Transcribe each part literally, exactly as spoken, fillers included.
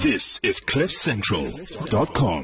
This is cliff central dot com.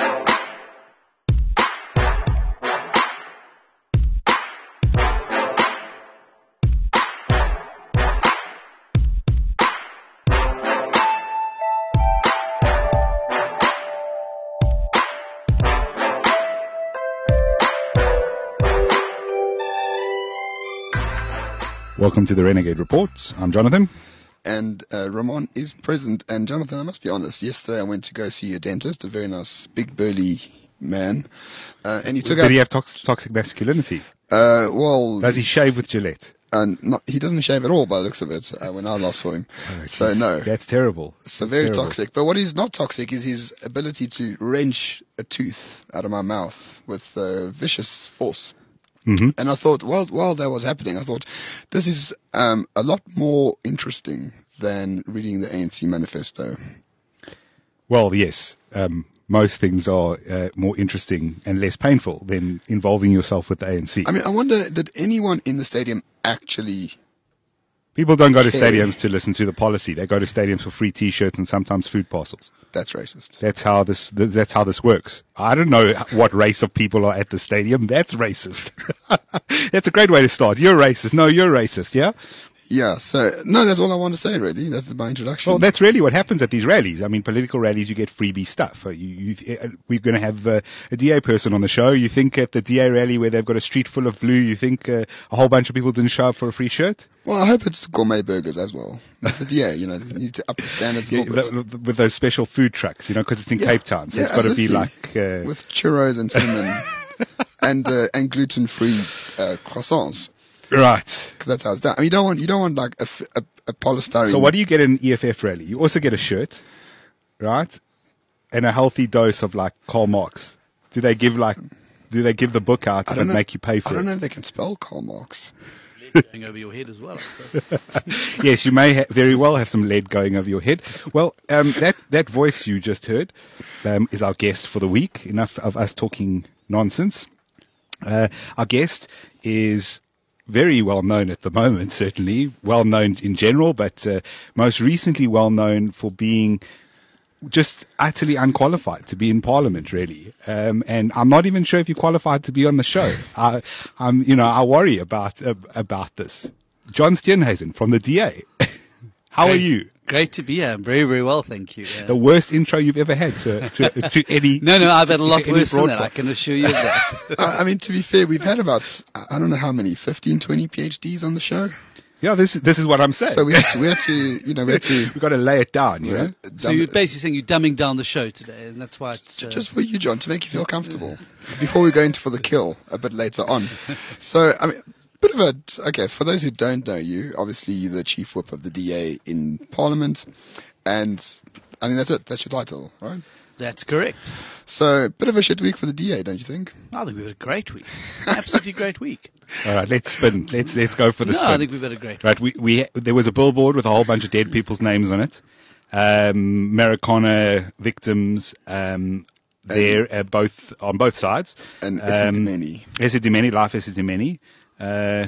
Welcome to the Renegade Report. I'm Jonathan. And uh, Ramon is present. And Jonathan, I must be honest, yesterday I went to go see a dentist, a very nice, big, burly man. Uh, and he took Did out... he have tox- toxic masculinity? Uh, well... Does he shave with Gillette? Uh, not, he doesn't shave at all by the looks of it uh, when I last saw him. Oh, so, no. That's terrible. So, that's very terrible. toxic. But what is not toxic is his ability to wrench a tooth out of my mouth with uh, vicious force. Mm-hmm. And I thought, while, while that was happening, I thought, this is um, a lot more interesting than reading the A N C manifesto. Well, yes. Um, most things are uh, more interesting and less painful than involving yourself with the A N C. I mean, I wonder, did anyone in the stadium actually... People don't go to Okay. stadiums to listen to the policy. They go to stadiums for free T-shirts and sometimes food parcels. That's racist. That's how this. th- That's how this works. I don't know what race of people are at the stadium. That's racist. That's a great way to start. You're racist. No, you're racist. Yeah. Yeah, so, no, that's all I want to say, really. That's my introduction. Well, that's really what happens at these rallies. I mean, political rallies, you get freebie stuff. Uh, You, you, uh, we're going to have uh, a D A person on the show. You think at the D A rally where they've got a street full of blue, you think uh, a whole bunch of people didn't show up for a free shirt? Well, I hope it's gourmet burgers as well. That's the D A, you know, you need to up the standards a Yeah, little bit. the- with those special food trucks, you know, because it's in Yeah, Cape Town. So yeah, it's got to be absolutely. like... Uh, With churros and cinnamon and, uh, and gluten-free uh, croissants. right. Because that's how it's done. I mean, you don't want, you don't want like a, f- a, a polystyrene. So what do you get in an E F F rally? You also get a shirt, right? And a healthy dose of like Karl Marx. Do they give like, do they give the book out I and don't know. make you pay for I it? don't know if they can spell Karl Marx. Going over your head as well. I suppose. Yes, you may ha- very well have some lead going over your head. Well, um, that, that voice you just heard um, is our guest for the week. Enough of us talking nonsense. Uh, our guest is very well known at the moment, certainly. Well known in general, but uh, most recently well known for being just utterly unqualified to be in Parliament, really. Um, and I'm not even sure if you're qualified to be on the show. I, I'm, you know, I worry about uh, about this. John Steenhuisen from the D A. How Great. are you? Great to be here. I'm very, very well, thank you. Yeah. The worst intro you've ever had to to, to any. No, no, I've had a lot to any worse than that, I broadcast. can assure you of that. I, I mean, to be fair, we've had about, I don't know how many, fifteen, twenty PhDs on the show. Yeah, this is this is what I'm saying. So we had to, we had to, you know, we had to... We've got to lay it down, you we know. had- So dumb you're it. basically saying you're dumbing down the show today, and that's why it's... Uh, Just for you, John, to make you feel comfortable. Before we go into for the kill a bit later on. So, I mean, bit of a, okay, for those who don't know you, obviously you're the chief whip of the D A in Parliament, and I think that's it, that's your title, right? That's correct. So, bit of a shit week for the D A, don't you think? I think we've had a great week. Absolutely great week. All right, let's spin. Let's let's go for the No, spin. I think we've had a great week. Right, we, we there was a billboard with a whole bunch of dead people's names on it. Um, Marikana victims um, there, uh, both on both sides. And um, Esidimeni. Esidimeni, Life Esidimeni. Uh,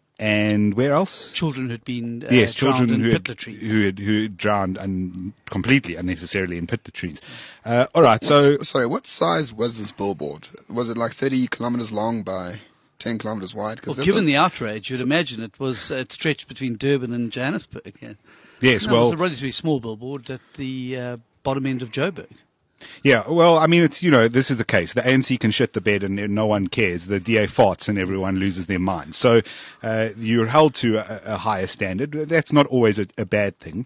and where else? Children who'd been uh, yes, drowned children in who had, pit latrines. who had who had drowned un, completely unnecessarily in pit latrines. Uh, all right, so What's- sorry, what size was this billboard? Was it like thirty kilometers long by ten kilometers wide? 'Cause Well, there's given a- the outrage, you'd imagine it was uh, it stretched between Durban and Johannesburg. Yeah. yes, No, well, it was a relatively small billboard at the uh, bottom end of Joburg. yeah, well, I mean, it's, you know, this is the case. The A N C can shit the bed and no one cares. The D A farts and everyone loses their mind. So uh, you're held to a, a higher standard. That's not always a, a bad thing.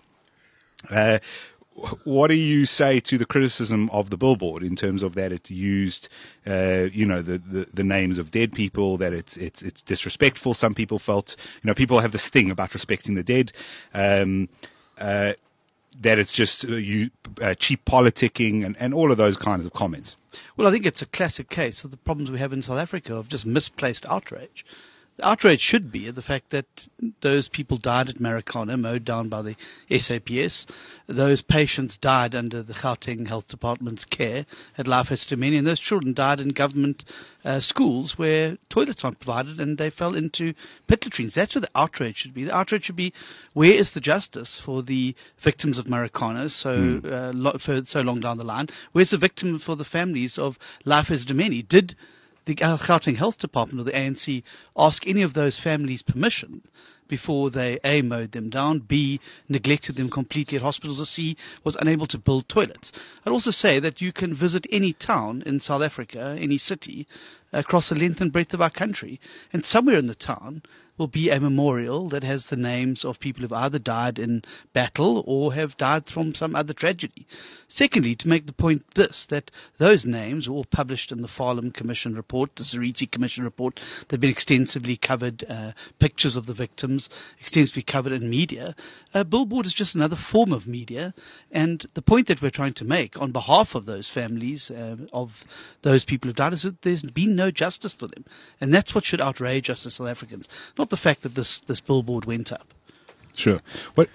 Uh, wh- what do you say to the criticism of the billboard in terms of that it used, uh, you know, the, the, the names of dead people, that it's, it's, it's disrespectful? Some people felt, you know, people have this thing about respecting the dead. Um, uh, that it's just uh, you uh, cheap politicking and, and all of those kinds of comments. Well, I think it's a classic case of the problems we have in South Africa of just misplaced outrage. The outrage should be the fact that those people died at Marikana, mowed down by the S A P S. Those patients died under the Gauteng Health Department's care at Life Esidimeni, and those children died in government uh, schools where toilets aren't provided and they fell into pit latrines. That's where the outrage should be. The outrage should be, where is the justice for the victims of Marikana so, mm. uh, lo- for so long down the line? Where's the victim for the families of Life Esidimeni? Did the Gauteng Health Department or the A N C ask any of those families permission before they A, mowed them down, B, neglected them completely at hospitals, or C, was unable to build toilets? I'd also say that you can visit any town in South Africa, any city, across the length and breadth of our country, and somewhere in the town will be a memorial that has the names of people who've either died in battle or have died from some other tragedy. Secondly, to make the point this, that those names are all published in the Farlam Commission report, the Seriti Commission report. They've been extensively covered, uh, pictures of the victims, extensively covered in media. A billboard is just another form of media, and the point that we're trying to make on behalf of those families, uh, of those people who died, is that there's been no justice for them. And that's what should outrage us as South Africans. Not the fact that this, this billboard went up. Sure. What,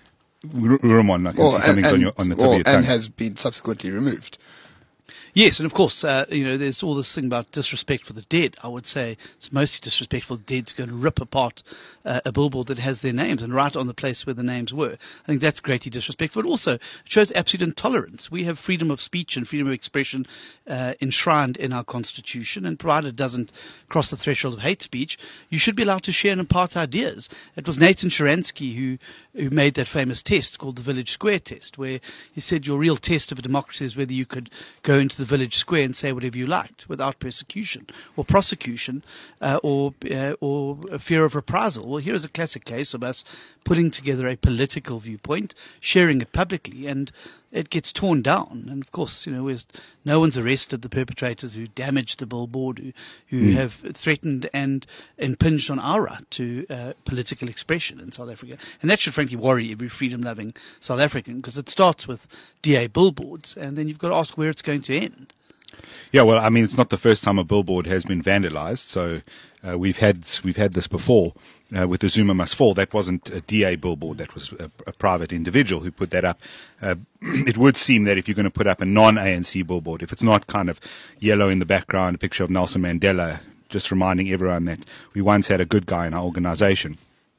Ramon, I can well, see something's and, on, your, on the tip well, of your tongue. And has been subsequently removed. Yes, and of course, uh, you know, there's all this thing about disrespect for the dead. I would say it's mostly disrespect for the dead to go and rip apart uh, a billboard that has their names and write on the place where the names were. I think that's greatly disrespectful. But also, it shows absolute intolerance. We have freedom of speech and freedom of expression uh, enshrined in our Constitution, and provided it doesn't cross the threshold of hate speech, you should be allowed to share and impart ideas. It was Nathan Sharansky who, who made that famous test called the Village Square test, where he said your real test of a democracy is whether you could go into the village square and say whatever you liked without persecution or prosecution uh, or uh, or a fear of reprisal. Well, here is a classic case of us putting together a political viewpoint, sharing it publicly, and it gets torn down. And of course, you know, we're, no one's arrested the perpetrators who damaged the billboard, who, who mm. have threatened and impinged on our right to uh, political expression in South Africa. And that should frankly worry every freedom-loving South African, because it starts with D A billboards, and then you've got to ask where it's going to end. Yeah, well, I mean, it's not the first time a billboard has been vandalized. So uh, we've had we've had this before uh, with the Zuma Must Fall. That wasn't a D A billboard. That was a, a private individual who put that up. Uh, it would seem that if you're going to put up a non-A N C billboard, if it's not kind of yellow in the background, a picture of Nelson Mandela, just reminding everyone that we once had a good guy in our organization,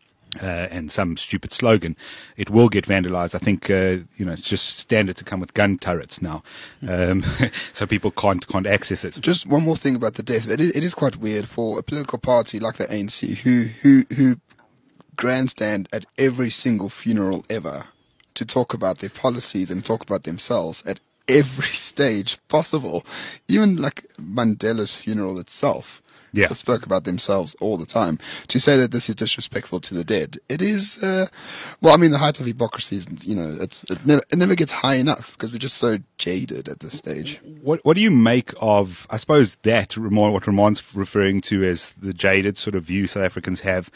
Uh, and some stupid slogan, it will get vandalized. I think, uh, you know, it's just standard to come with gun turrets now. Um, so people can't, can't access it. Just one more thing about the death. It is, it is quite weird for a political party like the A N C who, who, who grandstand at every single funeral ever to talk about their policies and talk about themselves at every stage possible. Even like Mandela's funeral itself. Yeah. They spoke about themselves all the time. To say that this is disrespectful to the dead, it is, uh, well, I mean, the height of hypocrisy is, you know, it's, it never, it never gets high enough because we're just so jaded at this stage. What, what do you make of, I suppose that, Ramon, what Ramon's referring to as the jaded sort of view South Africans have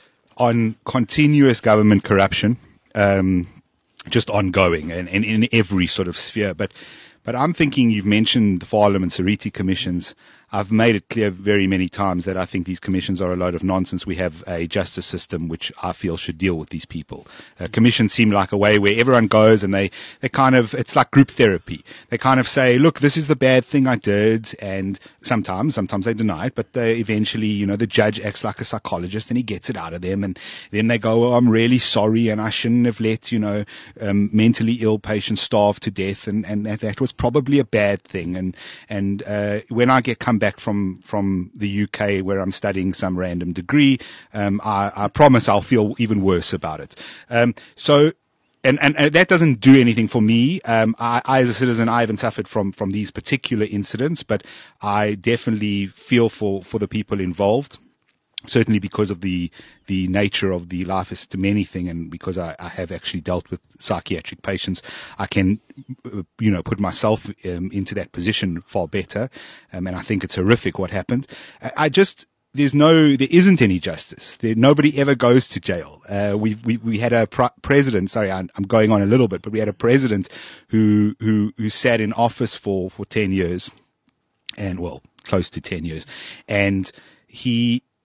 on continuous government corruption, um, just ongoing and, and in every sort of sphere. But, but I'm thinking, you've mentioned the Farlam and Seriti commissions. I've made it clear very many times that I think these commissions are a load of nonsense. We have a justice system which I feel should deal with these people. Uh, commissions seem like a way where everyone goes and they, they kind of, it's like group therapy. They kind of say, look, this is the bad thing I did. And sometimes, sometimes they deny it, but they eventually, you know, the judge acts like a psychologist and he gets it out of them. And then they go, oh, I'm really sorry and I shouldn't have let, you know, um, mentally ill patients starve to death. And, and that, that was probably a bad thing. And, and, uh, when I get come back from, from the U K where I'm studying some random degree, um, I, I promise I'll feel even worse about it. Um, so, and, and, and that doesn't do anything for me. Um, I, I, as a citizen, I haven't suffered from, from these particular incidents, but I definitely feel for, for the people involved. Certainly because of the, the nature of the Life Esidimeni thing, and because I, I have actually dealt with psychiatric patients, I can, you know, put myself um, into that position far better. Um, and I think it's horrific what happened. I, I just, there's no, there isn't any justice. There, nobody ever goes to jail. Uh, we, we, we had a pr- president, sorry, I'm, I'm going on a little bit, but we had a president who, who, who sat in office for, for ten years and well, close to ten years. And he,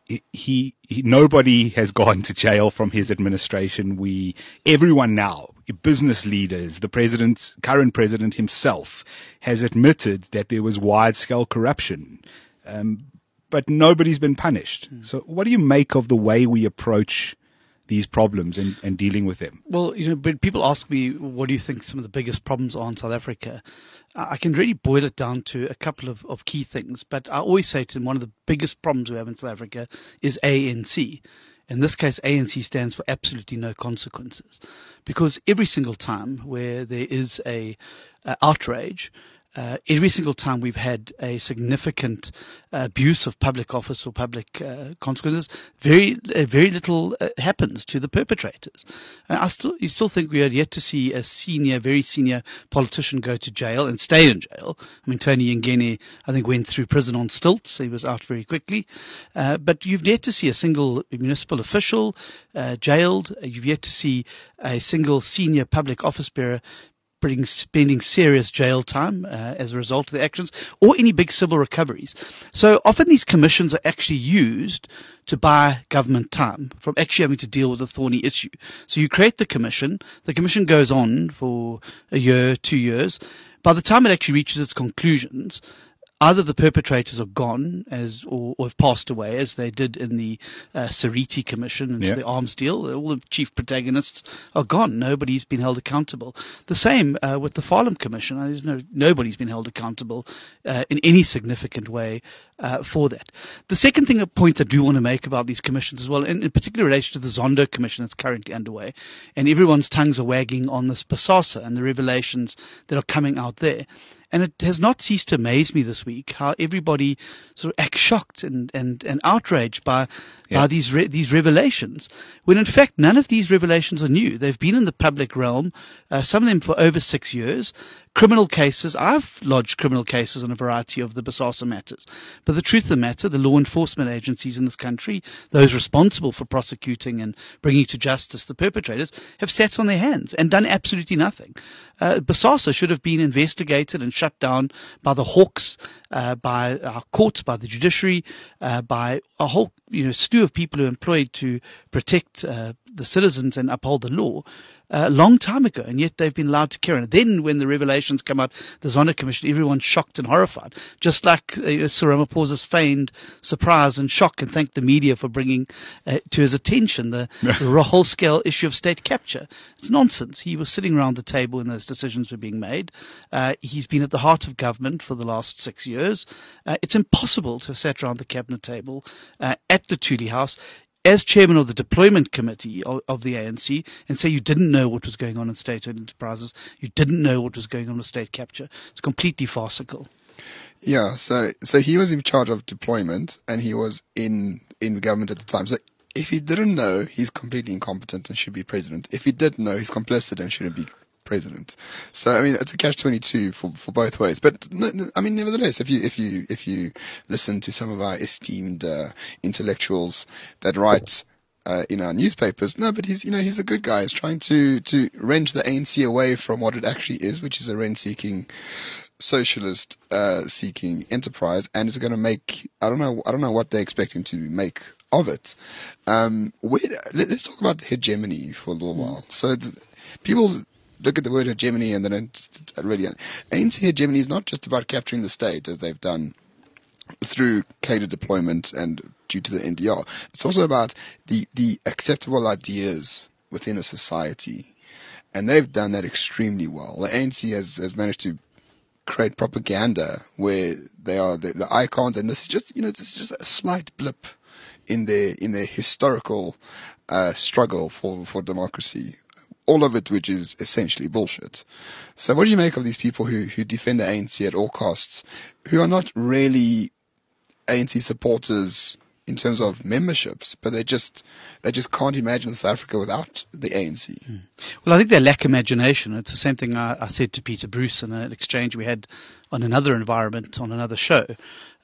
he, he, he, nobody has gone to jail from his administration. We, everyone now, business leaders, the president, current president himself, has admitted that there was wide-scale corruption, um, but nobody's been punished. Mm. So, what do you make of the way we approach these problems and, and dealing with them? Well, you know, but people ask me, what do you think some of the biggest problems are in South Africa? I can really boil it down to a couple of, of key things, but I always say to them, one of the biggest problems we have in South Africa is A N C. In this case, A N C stands for absolutely no consequences, because every single time where there is a, a outrage, Uh, every single time we've had a significant uh, abuse of public office or public uh, consequences, very uh, very little uh, happens to the perpetrators. And I still, you still think we are yet to see a senior, very senior politician go to jail and stay in jail. I mean, Tony Ngene, I think, went through prison on stilts. He was out very quickly. Uh, but you've yet to see a single municipal official uh, jailed. You've yet to see a single senior public office bearer spending serious jail time uh, as a result of the actions, or any big civil recoveries. So often these commissions are actually used to buy government time from actually having to deal with a thorny issue. So you create the commission, the commission goes on for a year, two years. By the time it actually reaches its conclusions, either the perpetrators are gone as, or, or have passed away, as they did in the uh, Sariti Commission into yeah. the arms deal. All the chief protagonists are gone. Nobody's been held accountable. The same uh, with the Farlam Commission. There's no nobody's been held accountable uh, in any significant way uh, for that. The second thing, a point I do want to make about these commissions as well, in, in particular relation to the Zondo Commission that's currently underway, and everyone's tongues are wagging on this BOSASA and the revelations that are coming out there. And it has not ceased to amaze me this week how everybody sort of acts shocked and, and, and outraged by yeah. by these re- these revelations, when in fact none of these revelations are new. They've been in the public realm, uh, some of them for over six years. Criminal cases, I've lodged criminal cases on a variety of the BOSASA matters. But the truth of the matter, the law enforcement agencies in this country, those responsible for prosecuting and bringing to justice the perpetrators, have sat on their hands and done absolutely nothing. Uh, BOSASA should have been investigated and shut down by the hawks, uh, by our courts, by the judiciary, uh, by a whole you know slew of people who are employed to protect uh, the citizens and uphold the law. A uh, long time ago, and yet they've been allowed to carry on. Then when the revelations come out, the Zondo Commission, everyone's shocked and horrified, just like uh, Cyril Ramaphosa's feigned surprise and shock, and thanked the media for bringing uh, to his attention the, the whole-scale issue of state capture. It's nonsense. He was sitting around the table when those decisions were being made. Uh, he's been at the heart of government for the last six years. Uh, it's impossible to have sat around the cabinet table uh, at the Tuli House as chairman of the deployment committee of, of the A N C and say you didn't know what was going on in state-owned enterprises, you didn't know what was going on with state capture. It's completely farcical. Yeah, so so he was in charge of deployment, and he was in in government at the time. So if he didn't know, he's completely incompetent and should be president. If he did know, he's complicit and shouldn't be president. So I mean, it's a catch twenty-two for for both ways. But I mean, nevertheless, if you if you if you listen to some of our esteemed uh, intellectuals that write uh, in our newspapers, no, but he's you know he's a good guy. He's trying to to wrench the A N C away from what it actually is, which is a rent-seeking, socialist uh, seeking enterprise, and it's going to make I don't know I don't know what they expect him to make of it. Um, where, let, let's talk about hegemony for a little mm. while. So the, people look at the word hegemony and then really, A N C hegemony is not just about capturing the state as they've done through catered deployment and due to the N D R. It's also about the, the acceptable ideas within a society. And they've done that extremely well. The A N C has, has managed to create propaganda where they are the, the icons, and this is just, you know, this is just a slight blip in their, in their historical, uh, struggle for, for democracy. All of it, which is essentially bullshit. So what do you make of these people who, who defend the A N C at all costs, who are not really A N C supporters in terms of memberships, but they just they just can't imagine South Africa without the A N C? Hmm. Well, I think they lack imagination. It's the same thing I, I said to Peter Bruce in an exchange we had on another environment, on another show.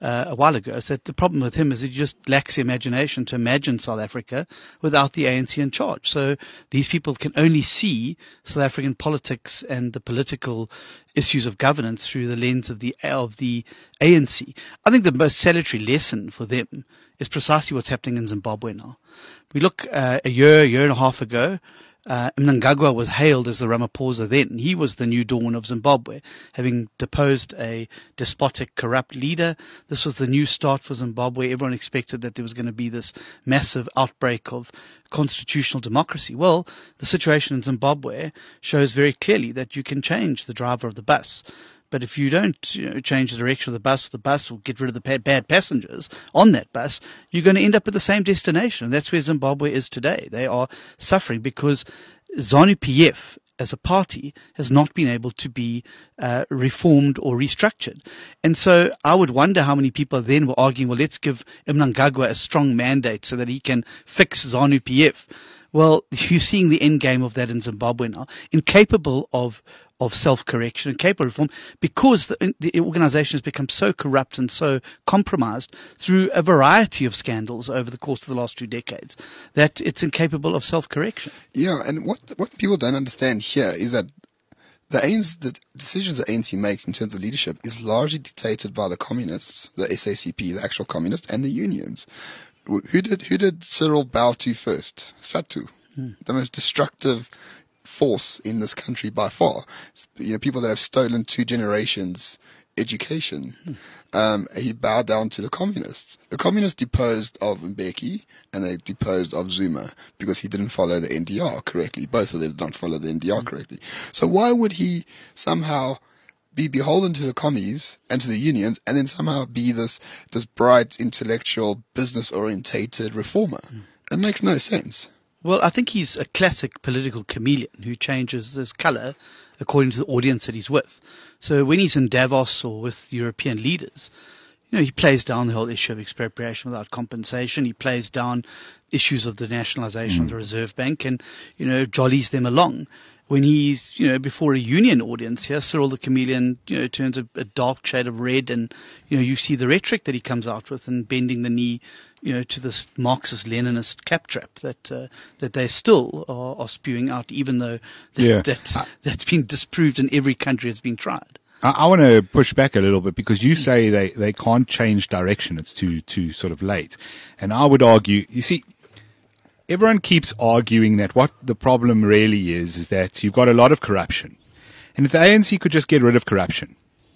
uh, a while ago, is that the problem with him is he just lacks the imagination to imagine South Africa without the A N C in charge. So these people can only see South African politics and the political issues of governance through the lens of the of the A N C. I think the most salutary lesson for them is precisely what's happening in Zimbabwe now. We look uh, a year, year and a half ago, uh, Mnangagwa was hailed as the Ramaphosa then. He was the new dawn of Zimbabwe, having deposed a despotic, corrupt leader. This was the new start for Zimbabwe. Everyone expected that there was going to be this massive outbreak of constitutional democracy. Well, the situation in Zimbabwe shows very clearly that you can change the driver of the bus. But if you don't you know, change the direction of the bus, the bus will get rid of the bad passengers on that bus, you're going to end up at the same destination. And that's where Zimbabwe is today. They are suffering because ZANU-P F as a party has not been able to be uh, reformed or restructured. And so I would wonder how many people then were arguing, well, let's give Mnangagwa a strong mandate so that he can fix ZANU-P F. Well, you're seeing the end game of that in Zimbabwe now, incapable of of self-correction and capable of reform because the, the organization has become so corrupt and so compromised through a variety of scandals over the course of the last two decades that it's incapable of self-correction. Yeah, and what what people don't understand here is that the, A N C, the decisions the A N C makes in terms of leadership is largely dictated by the communists, the S A C P, the actual communists, and the unions. Who did who did Cyril bow to first? SADTU, hmm. the most destructive force in this country by far. You know, people that have stolen two generations' education. Hmm. Um, he bowed down to the communists. The communists deposed of Mbeki and they deposed of Zuma because he didn't follow the N D R correctly. Both of them did not follow the N D R hmm. correctly. So why would he somehow be beholden to the commies and to the unions and then somehow be this this bright, intellectual, business-orientated reformer? Mm. It makes no sense. Well, I think he's a classic political chameleon who changes his color according to the audience that he's with. So when he's in Davos or with European leaders, you know, he plays down the whole issue of expropriation without compensation. He plays down issues of the nationalization mm. of the Reserve Bank and, you know, jollies them along. When he's, you know, before a union audience here, Cyril the Chameleon, you know, turns a, a dark shade of red and, you know, you see the rhetoric that he comes out with and bending the knee, you know, to this Marxist-Leninist claptrap that, uh, that they still are, are spewing out, even though that, yeah. that's, that's been disproved in every country it's been tried. I, I want to push back a little bit because you say they, they can't change direction. It's too, too sort of late. And I would argue, you see, everyone keeps arguing that what the problem really is, is that you've got a lot of corruption. And if the A N C could just get rid of corruption,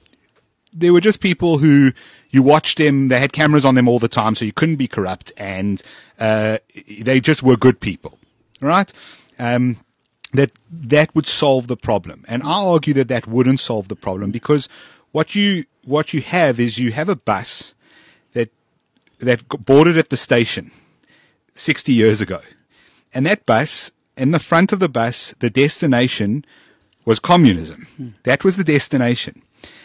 there were just people who, you watched them, they had cameras on them all the time, so you couldn't be corrupt, and uh, they just were good people, right? Um, that that would solve the problem. And I argue that that wouldn't solve the problem because what you what you have is you have a bus that that boarded at the station sixty years ago. And that bus, in the front of the bus, the destination was communism. Hmm. That was the destination.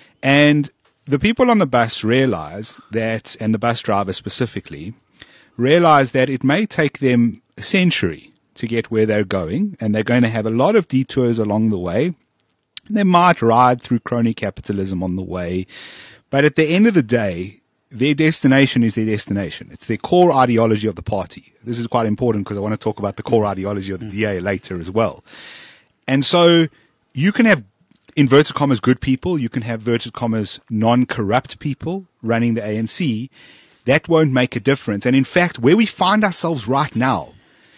And the people on the bus realized that, and the bus driver specifically, realized that it may take them a century to get where they're going, and they're going to have a lot of detours along the way. They might ride through crony capitalism on the way. But at the end of the day, their destination is their destination. It's their core ideology of the party. This is quite important because I want to talk about the core ideology of the D A later as well. And so you can have, inverted commas, good people. You can have, inverted commas, non-corrupt people running the A N C. That won't make a difference. And in fact, where we find ourselves right now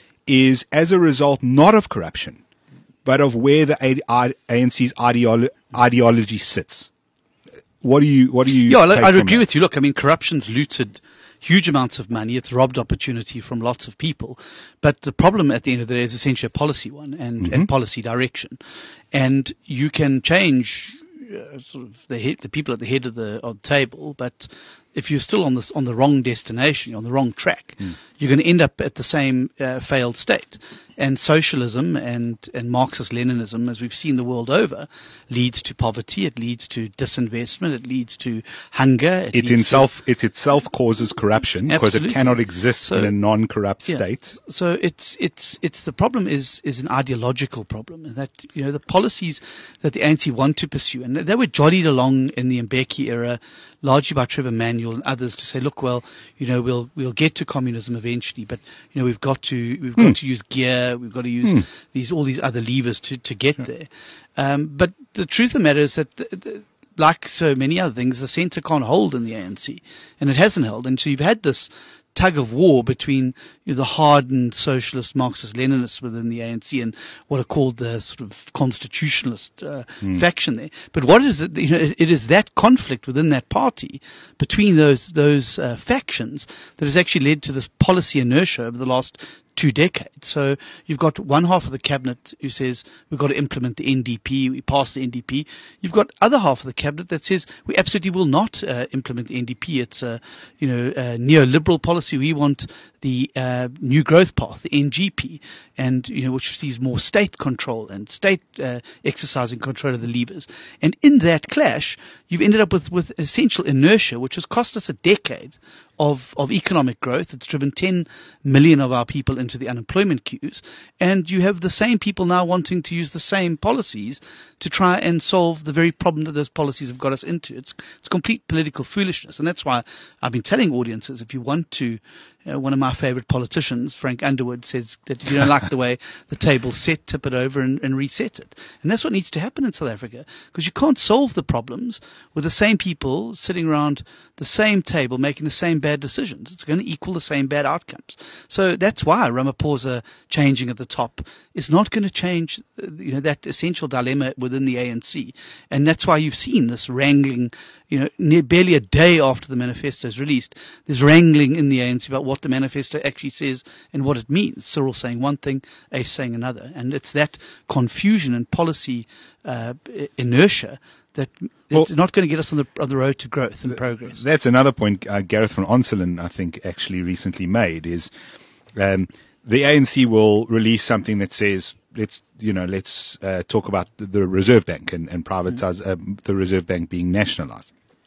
is as a result not of corruption, but of where the A N C's ideolo- ideology sits. What do you, what do you? Yeah, I agree that? with you. Look, I mean, corruption's looted huge amounts of money. It's robbed opportunity from lots of people. But the problem at the end of the day is essentially a policy one and, mm-hmm. and policy direction. And you can change uh, sort of the head, the people at the head of the, of the table, but if you're still on this on the wrong destination, on the wrong track, mm. you're going to end up at the same uh, failed state. And socialism and, and Marxist-Leninism, as we've seen the world over, leads to poverty. It leads to disinvestment. It leads to hunger. It, it in self, it itself causes corruption because it cannot exist so, in a non-corrupt yeah, state. So it's it's it's the problem is is an ideological problem, and that you know the policies that the A N C want to pursue, and they were jollied along in the Mbeki era, largely by Trevor Manuel Daniel and others to say, look, well, you know, we'll we'll get to communism eventually, but you know, we've got to we've got Hmm. to use gear, we've got to use Hmm. these all these other levers to to get there. Um, but the truth of the matter is that the, the, like so many other things, the centre can't hold in the A N C, and it hasn't held. And so you've had this tug of war between you know, the hardened socialist Marxist Leninists within the A N C and what are called the sort of constitutionalist uh, Hmm. faction there. But what is it? You know, it, it is that conflict within that party between those those uh, factions that has actually led to this policy inertia over the last two decades. So you've got one half of the cabinet who says we've got to implement the N D P, we pass the N D P. You've got other half of the cabinet that says we absolutely will not uh, implement the N D P. It's a you know a neoliberal policy. We want the uh, new growth path, the N G P, and you know which sees more state control and state uh, exercising control of the levers. And in that clash, you've ended up with with essential inertia, which has cost us a decade of of economic growth. It's driven ten million of our people into the unemployment queues, and you have the same people now wanting to use the same policies to try and solve the very problem that those policies have got us into. It's it's complete political foolishness, and that's why I've been telling audiences, if you want to, uh, one of my favorite politicians, Frank Underwood, says that if you don't like the way the table's set, tip it over and, and reset it. And that's what needs to happen in South Africa, because you can't solve the problems with the same people sitting around the same table making the same bad decisions. It's going to equal the same bad outcomes. So that's why Ramaphosa changing at the top is not going to change uh, you know, that essential dilemma within the A N C. And that's why you've seen this wrangling, you know, near barely a day after the manifesto is released, there's wrangling in the A N C about what the manifesto actually says and what it means. Cyril saying one thing, Ace saying another. And it's that confusion and policy uh, inertia that Well, it's not going to get us on the on the road to growth and progress. That's another point uh, Gareth van Onselen, I think, actually recently made is um, the A N C will release something that says, let's, you know, let's uh, talk about the, the Reserve Bank and, and privatize uh, the Reserve Bank being nationalized.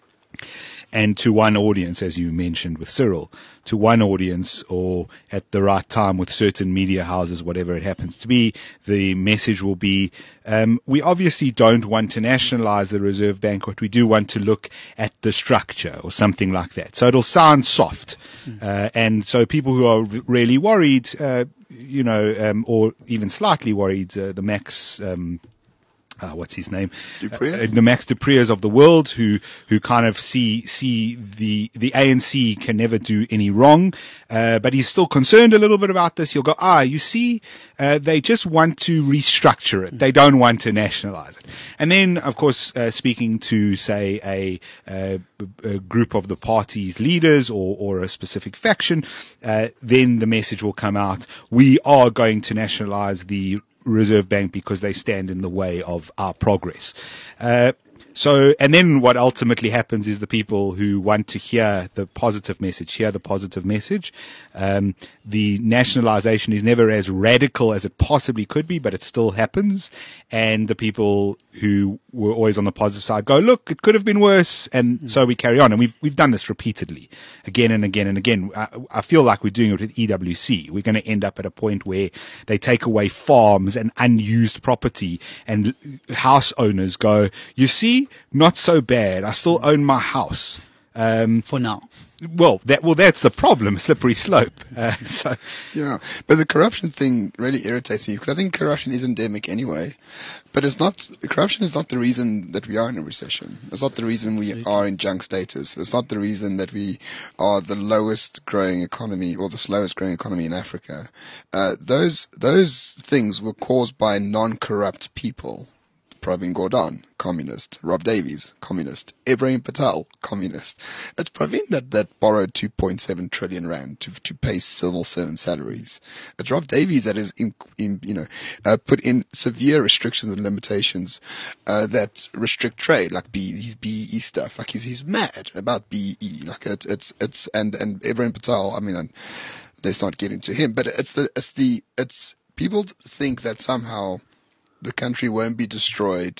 And to one audience, as you mentioned with Cyril, to one audience or at the right time with certain media houses, whatever it happens to be, the message will be, um, we obviously don't want to nationalize the Reserve Bank, but we do want to look at the structure or something like that. So it'll sound soft. Mm. Uh, and so people who are really worried, uh, you know, um, or even slightly worried, uh, the Max, um, Uh, what's his name? Uh, the Max du Preez of the world, who who kind of see see the the A N C can never do any wrong, uh, but he's still concerned a little bit about this. He'll go, ah, you see, uh, they just want to restructure it. They don't want to nationalize it. And then, of course, uh, speaking to say a, a, a group of the party's leaders or or a specific faction, uh, then the message will come out: we are going to nationalize the Reserve Bank because they stand in the way of our progress. Uh, so, and then what ultimately happens is the people who want to hear the positive message, hear the positive message. Um, the nationalization is never as radical as it possibly could be, but it still happens. And the people who were always on the positive side go, look, it could have been worse. And mm. so we carry on. And we've, we've done this repeatedly again and again and again. I, I feel like we're doing it with E W C. We're going to end up at a point where they take away farms and unused property and house owners go, you see, not so bad. I still own my house. Um, For now. Well, that, well, that's the problem, slippery slope. Uh, so. Yeah, but the corruption thing really irritates me because I think corruption is endemic anyway. But it's not, corruption is not the reason that we are in a recession. It's not the reason we are in junk status. It's not the reason that we are the lowest growing economy or the slowest growing economy in Africa. Uh, those, those things were caused by non-corrupt people. Pravin Gordhan, communist. Rob Davies, communist. Ibrahim Patel, communist. It's Pravin that, that borrowed two point seven trillion rand to, to pay civil servant salaries. It's Rob Davies that is, in, in, you know, uh, put in severe restrictions and limitations, uh, that restrict trade, like B, B E E stuff. Like he's, he's mad about B E E. Like it's, it's, it's, and, and Ibrahim Patel, I mean, let's not get into him, but it's the, it's the, it's, people think that somehow the country won't be destroyed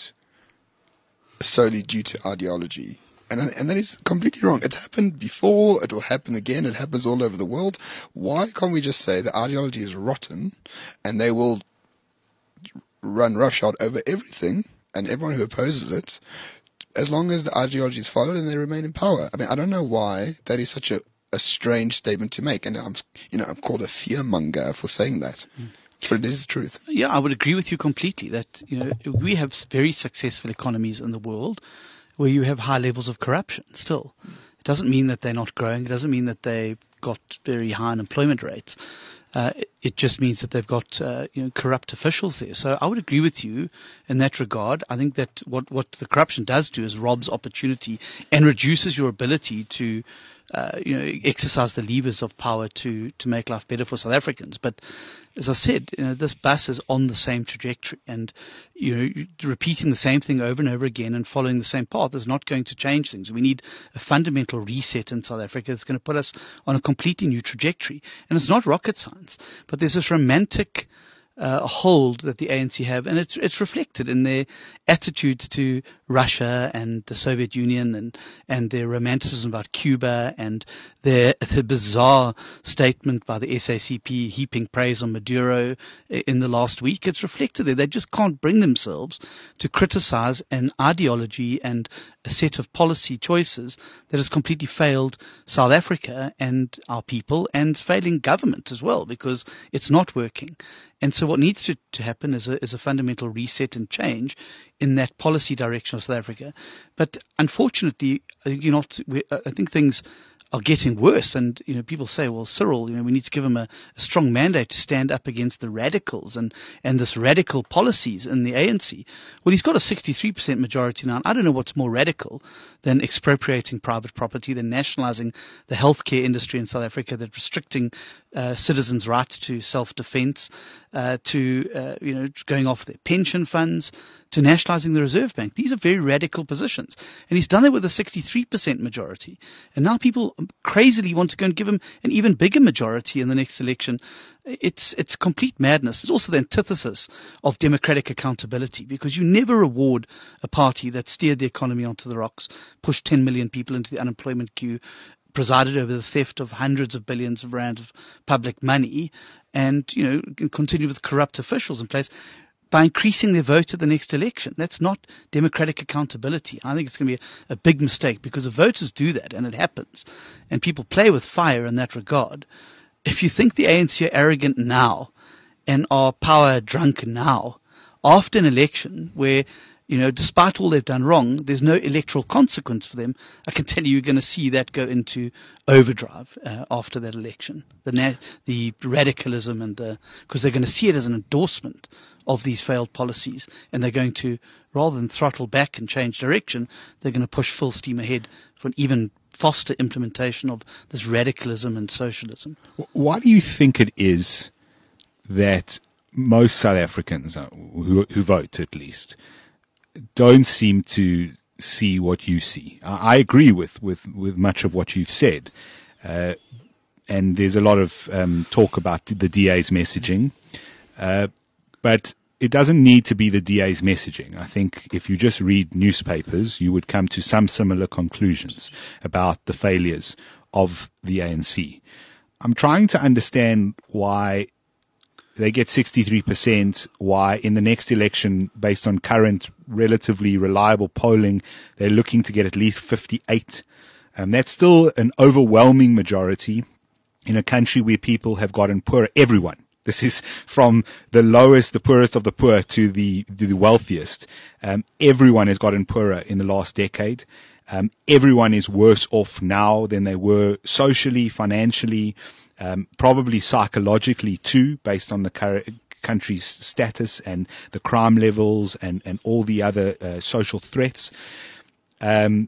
solely due to ideology. And, and that is completely wrong. It's happened before, it will happen again, it happens all over the world. Why can't we just say the ideology is rotten and they will run roughshod over everything and everyone who opposes it as long as the ideology is followed and they remain in power. I mean, I don't know why that is such a, a strange statement to make. And I'm, you know, I'm called a fearmonger for saying that. Mm. But it is the truth. Yeah, I would agree with you completely that, you know, we have very successful economies in the world where you have high levels of corruption still. It doesn't mean that they're not growing. It doesn't mean that they've got very high unemployment rates. Uh, it, it just means that they've got uh, you know, corrupt officials there. So I would agree with you in that regard. I think that what, what the corruption does do is robs opportunity and reduces your ability to Uh, you know, exercise the levers of power to, to make life better for South Africans. But as I said, you know, this bus is on the same trajectory, and you know, repeating the same thing over and over again and following the same path is not going to change things. We need a fundamental reset in South Africa that's going to put us on a completely new trajectory. And it's not rocket science, but there's this romantic Uh, hold that the A N C have, and it's it's reflected in their attitude to Russia and the Soviet Union, and and their romanticism about Cuba, and their the bizarre statement by the S A C P heaping praise on Maduro in the last week. It's reflected there. They just can't bring themselves to criticize an ideology and a set of policy choices that has completely failed South Africa and our people, and failing government as well, because it's not working. And so what needs to, to happen is a, is a fundamental reset and change in that policy direction of South Africa. But unfortunately, you know, I think things are getting worse. And, you know, people say, well, Cyril, you know, we need to give him a, a strong mandate to stand up against the radicals and, and this radical policies in the A N C. Well, he's got a sixty-three percent majority now. And I don't know what's more radical than expropriating private property, than nationalizing the healthcare industry in South Africa, than restricting uh, citizens' rights to self-defense, uh, to, uh, you know, going off their pension funds, to nationalizing the Reserve Bank. These are very radical positions. And he's done it with a sixty-three percent majority. And now people crazily want to go and give him an even bigger majority in the next election. It's it's complete madness. It's also the antithesis of democratic accountability, because you never reward a party that steered the economy onto the rocks, pushed ten million people into the unemployment queue, presided over the theft of hundreds of billions of rand of public money, and, you know, continue with corrupt officials in place, by increasing their vote at the next election. That's not democratic accountability. I think it's going to be a, a big mistake, because if voters do that, and it happens, and people play with fire in that regard, if you think the A N C are arrogant now and are power drunk now, after an election where, you know, despite all they've done wrong, there's no electoral consequence for them, I can tell you you're going to see that go into overdrive uh, after that election. The na- the radicalism and the, because they're going to see it as an endorsement of these failed policies, and they're going to, rather than throttle back and change direction, they're going to push full steam ahead for an even faster implementation of this radicalism and socialism. Why do you think it is that most South Africans, uh, who, who vote at least, don't seem to see what you see? I, I agree with, with, with much of what you've said. Uh, and there's a lot of um, talk about the D A's messaging. Uh, but it doesn't need to be the D A's messaging. I think if you just read newspapers, you would come to some similar conclusions about the failures of the A N C. I'm trying to understand why they get sixty-three percent, why in the next election, based on current relatively reliable polling, they're looking to get at least fifty-eight. Um, that's still an overwhelming majority in a country where people have gotten poorer. Everyone. This is from the lowest, the poorest of the poor to the, to the wealthiest. Um, everyone has gotten poorer in the last decade. Um, everyone is worse off now than they were socially, financially, um, probably psychologically too, based on the current country's status and the crime levels and, and all the other uh, social threats. Um,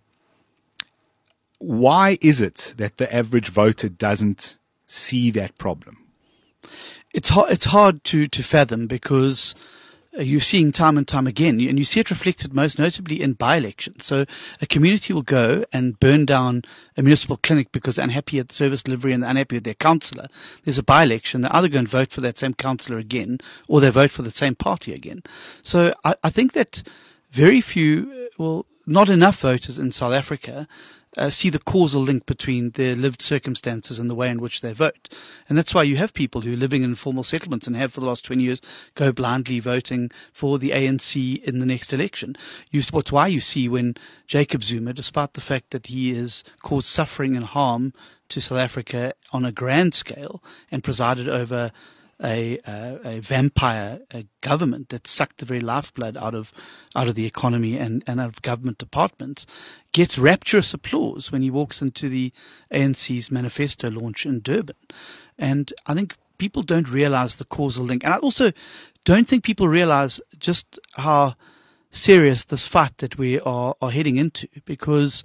why is it that the average voter doesn't see that problem? It's hard, it's hard to, to fathom, because uh, you're seeing time and time again, and you see it reflected most notably in by-elections. So a community will go and burn down a municipal clinic because they're unhappy at the service delivery and they're unhappy with their councillor. There's a by-election. They either go and vote for that same councillor again, or they vote for the same party again. So I, I think that very few, well, not enough voters in South Africa uh, see the causal link between their lived circumstances and the way in which they vote. And that's why you have people who are living in informal settlements and have for the last twenty years go blindly voting for the A N C in the next election. You, what's why you see when Jacob Zuma, despite the fact that he has caused suffering and harm to South Africa on a grand scale and presided over A, uh, a vampire a government that sucked the very lifeblood out of out of the economy and, and out of government departments, gets rapturous applause when he walks into the A N C's manifesto launch in Durban. And I think people don't realize the causal link. And I also don't think people realize just how serious this fight that we are, are heading into, because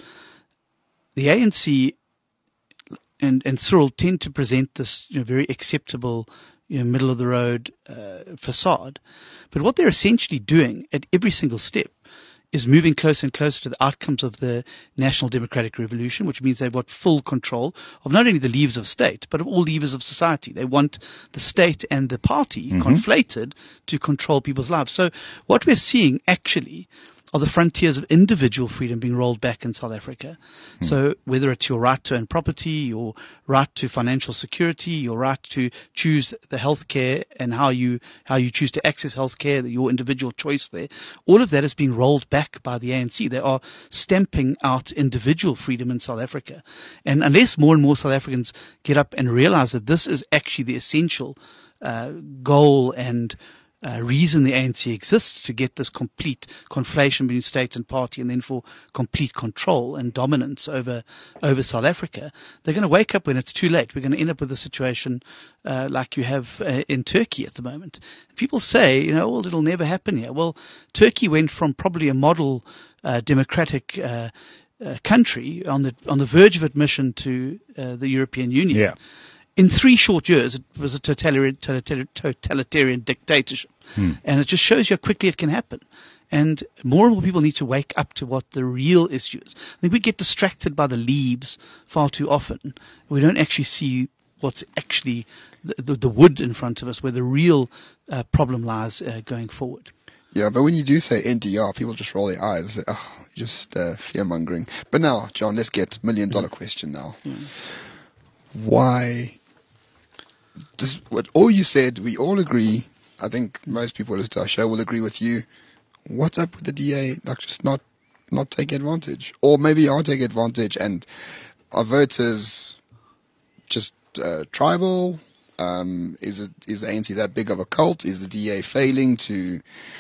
the A N C and, and Cyril tend to present this, you know, very acceptable, you know, middle of the road uh, facade. But what they're essentially doing at every single step is moving closer and closer to the outcomes of the National Democratic Revolution, which means they've got full control of not only the levers of state, but of all levers of society. They want the state and the party mm-hmm. conflated to control people's lives. So what we're seeing actually are the frontiers of individual freedom being rolled back in South Africa. Mm. So whether it's your right to own property, your right to financial security, your right to choose the healthcare and how you how you choose to access healthcare, your individual choice there, all of that is being rolled back by the A N C. They are stamping out individual freedom in South Africa. And unless more and more South Africans get up and realize that this is actually the essential uh, goal and Uh, reason the A N C exists, to get this complete conflation between state and party, and then for complete control and dominance over over South Africa, they're going to wake up when it's too late. We're going to end up with a situation uh, like you have uh, in Turkey at the moment. People say, you know, well, it'll never happen here. Well, Turkey went from probably a model uh, democratic uh, uh, country on the on the verge of admission to uh, the European Union. Yeah. In three short years, it was a totalitarian, totalitarian dictatorship. Hmm. And it just shows you how quickly it can happen. And more and more people need to wake up to what the real issue is. I think we get distracted by the leaves far too often. We don't actually see what's actually the, the, the wood in front of us, where the real uh, problem lies uh, going forward. Yeah, but when you do say N D R, people just roll their eyes. They, oh, just uh, fear-mongering. But now, John, let's get million-dollar mm. question now. Mm. Why... This, what all you said, we all agree. I think most people listening to our show will agree with you. What's up with the D A? Like, just not, not taking advantage, or maybe are taking advantage, and are voters just uh, tribal? Um, is it is the A N C that big of a cult? Is the D A failing to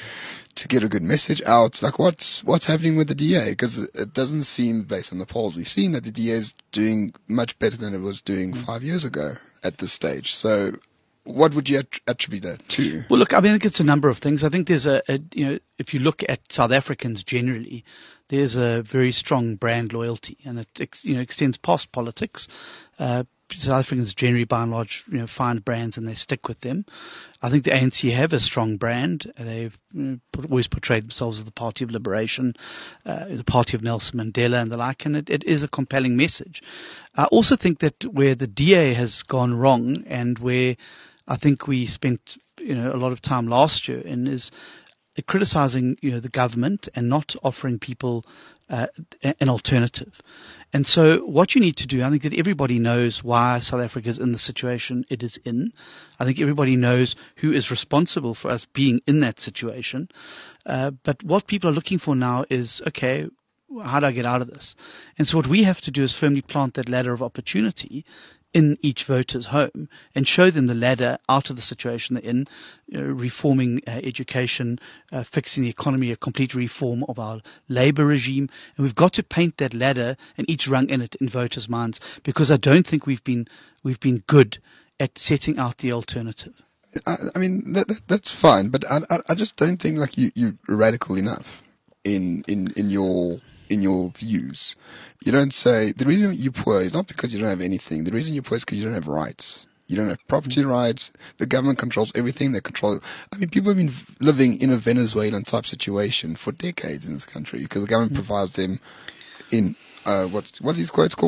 to get a good message out? Like, what's what's happening with the D A? Because it doesn't seem, based on the polls we've seen, that the D A is doing much better than it was doing mm. five years ago at this stage. So what would you attribute that to? Well, look, I mean, I think it's a number of things. I think there's a, a, you know, if you look at South Africans generally, there's a very strong brand loyalty, and it ex, you know extends past politics. Uh, South Africans generally, by and large, you know, find brands and they stick with them. I think the A N C have a strong brand. They've you know, always portrayed themselves as the party of liberation, uh, the party of Nelson Mandela and the like, and it, it is a compelling message. I also think that where the D A has gone wrong, and where I think we spent you know a lot of time last year in, is criticizing you know the government and not offering people uh, an alternative. And so what you need to do, I think that everybody knows why South Africa is in the situation it is in. I think everybody knows who is responsible for us being in that situation. Uh, but what people are looking for now is, okay, how do I get out of this? And so what we have to do is firmly plant that ladder of opportunity in each voter's home and show them the ladder out of the situation they're in, you know, reforming uh, education, uh, fixing the economy, a complete reform of our labor regime. And we've got to paint that ladder and each rung in it in voters' minds, because I don't think we've been we've been good at setting out the alternative. I, I mean, that, that, that's fine, but I, I, I just don't think like you, you're radical enough in, in, in your... in your views. You don't say, the reason you're poor is not because you don't have anything. The reason you're poor is because you don't have rights. You don't have property mm-hmm. rights. The government controls everything. They control, I mean, people have been living in a Venezuelan type situation for decades in this country because the government mm-hmm. provides them in, uh, what's, what's these quotes called?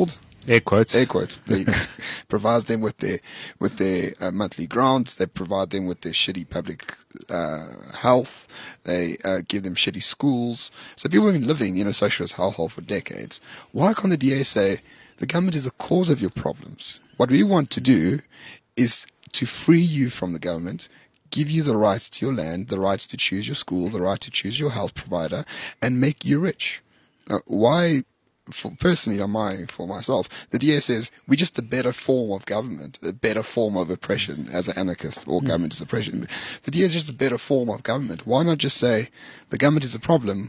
Air quotes. Air quotes. They provides them with their with their uh, monthly grants. They provide them with their shitty public uh, health. They uh, give them shitty schools. So people have been living in a socialist hellhole for decades. Why can't the D A say the government is the cause of your problems? What we want to do is to free you from the government, give you the rights to your land, the rights to choose your school, the right to choose your health provider, and make you rich. Uh, why? For, personally, on my, for myself, the D A says we're just a better form of government, a better form of oppression as an anarchist, or mm. government is oppression. The D A is just a better form of government. Why not just say the government is a problem,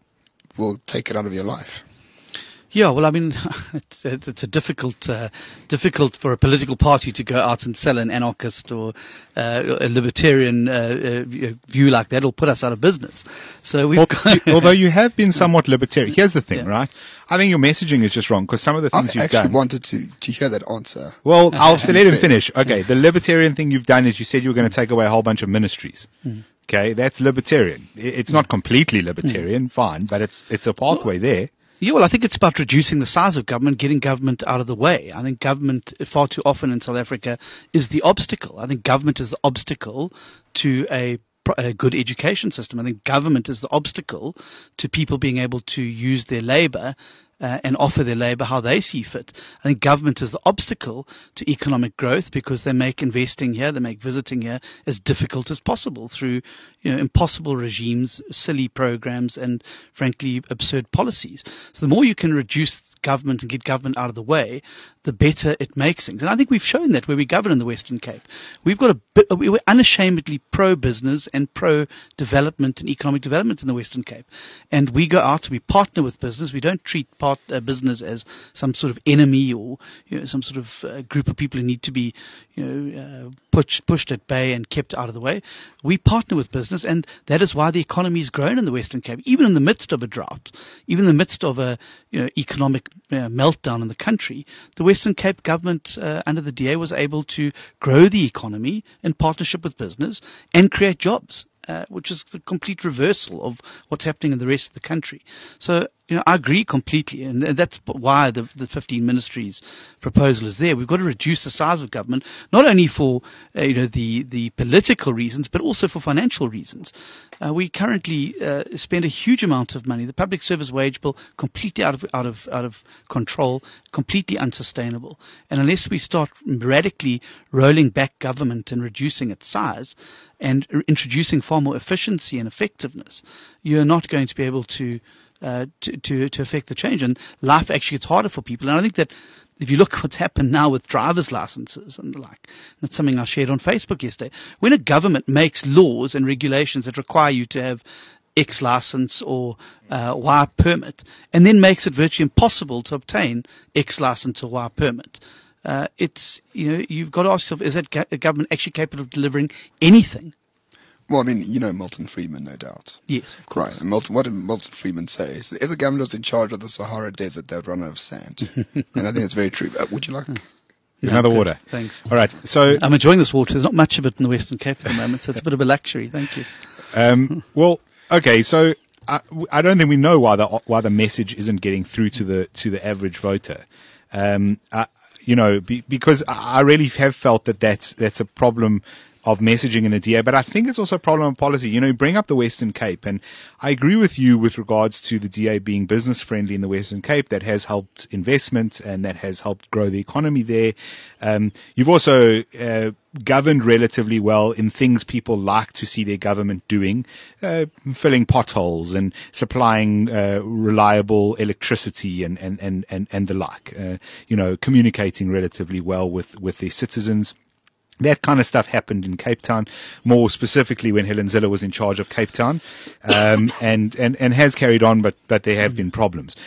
we'll take it out of your life? Yeah, well, I mean, it's, it's a difficult, uh, difficult for a political party to go out and sell an anarchist or uh, a libertarian uh, uh, view like that. It'll put us out of business. So we've well, got although you have been somewhat libertarian. Here's the thing, Yeah. right? I think your messaging is just wrong because some of the things I you've actually done. wanted to, to hear that answer. Well, I'll let him finish. Okay, the libertarian thing you've done is you said you were going to take away a whole bunch of ministries. Okay, that's libertarian. I- It's not completely libertarian, fine, but it's it's a pathway there. Yeah, well, I think it's about reducing the size of government, getting government out of the way. I think government, far too often in South Africa, is the obstacle. I think government is the obstacle to a, pro- a good education system. I think government is the obstacle to people being able to use their labor uh, and offer their labor how they see fit. I think government is the obstacle to economic growth because they make investing here, they make visiting here as difficult as possible through, you know, impossible regimes, silly programs, and frankly absurd policies. So the more you can reduce government and get government out of the way, the better it makes things. And I think we've shown that where we govern in the Western Cape. We've got a bit, we're unashamedly pro-business and pro-development and economic development in the Western Cape. And we go out, we partner with business. We don't treat part, uh, business as some sort of enemy or, you know, some sort of uh, group of people who need to be, you know, uh, pushed, pushed at bay and kept out of the way. We partner with business, and that is why the economy has grown in the Western Cape, even in the midst of a drought, even in the midst of a, you know, economic uh, meltdown in the country. The Western Cape government uh, under the D A was able to grow the economy in partnership with business and create jobs, uh, which is the complete reversal of what's happening in the rest of the country. So, you know, I agree completely, and that's why the, the fifteen ministries proposal is there. We've got to reduce the size of government, not only for uh, you know the, the political reasons, but also for financial reasons. Uh, we currently uh, spend a huge amount of money. The public service wage bill completely out of out of out of control, completely unsustainable. And unless we start radically rolling back government and reducing its size, and r- introducing far more efficiency and effectiveness, you're not going to be able to. Uh, to, to, to affect the change, and life actually gets harder for people. And I think that if you look at what's happened now with driver's licenses and the like, that's something I shared on Facebook yesterday. When a government makes laws and regulations that require you to have X license or uh, Y permit, and then makes it virtually impossible to obtain X license or Y permit, uh, it's, you know, you've got to ask yourself, is that ga- a government actually capable of delivering anything? Well, I mean, you know Milton Friedman, no doubt. Yes, of course. Right. And Milton, what did Milton Friedman say? Is that if the government was in charge of the Sahara Desert, they'd run out of sand. And I think it's very true. Uh, would you like Another good. water. Thanks. All right. So, I'm enjoying this water. There's not much of it in the Western Cape at the moment, so it's a bit of a luxury. Thank you. um, well, okay. So I, I don't think we know why the why the message isn't getting through to the to the average voter. Um, I, you know, be, because I really have felt that that's that's a problem of messaging in the D A, but I think it's also a problem of policy. You know, you bring up the Western Cape, and I agree with you with regards to the D A being business friendly in the Western Cape. That has helped investment and that has helped grow the economy there. Um, you've also uh, governed relatively well in things people like to see their government doing, uh, filling potholes and supplying uh, reliable electricity and, and, and, and, and the like. Uh, you know, communicating relatively well with, with their citizens. That kind of stuff happened in Cape Town, more specifically when Helen Zille was in charge of Cape Town, um, and, and, and has carried on, but, but there have been problems.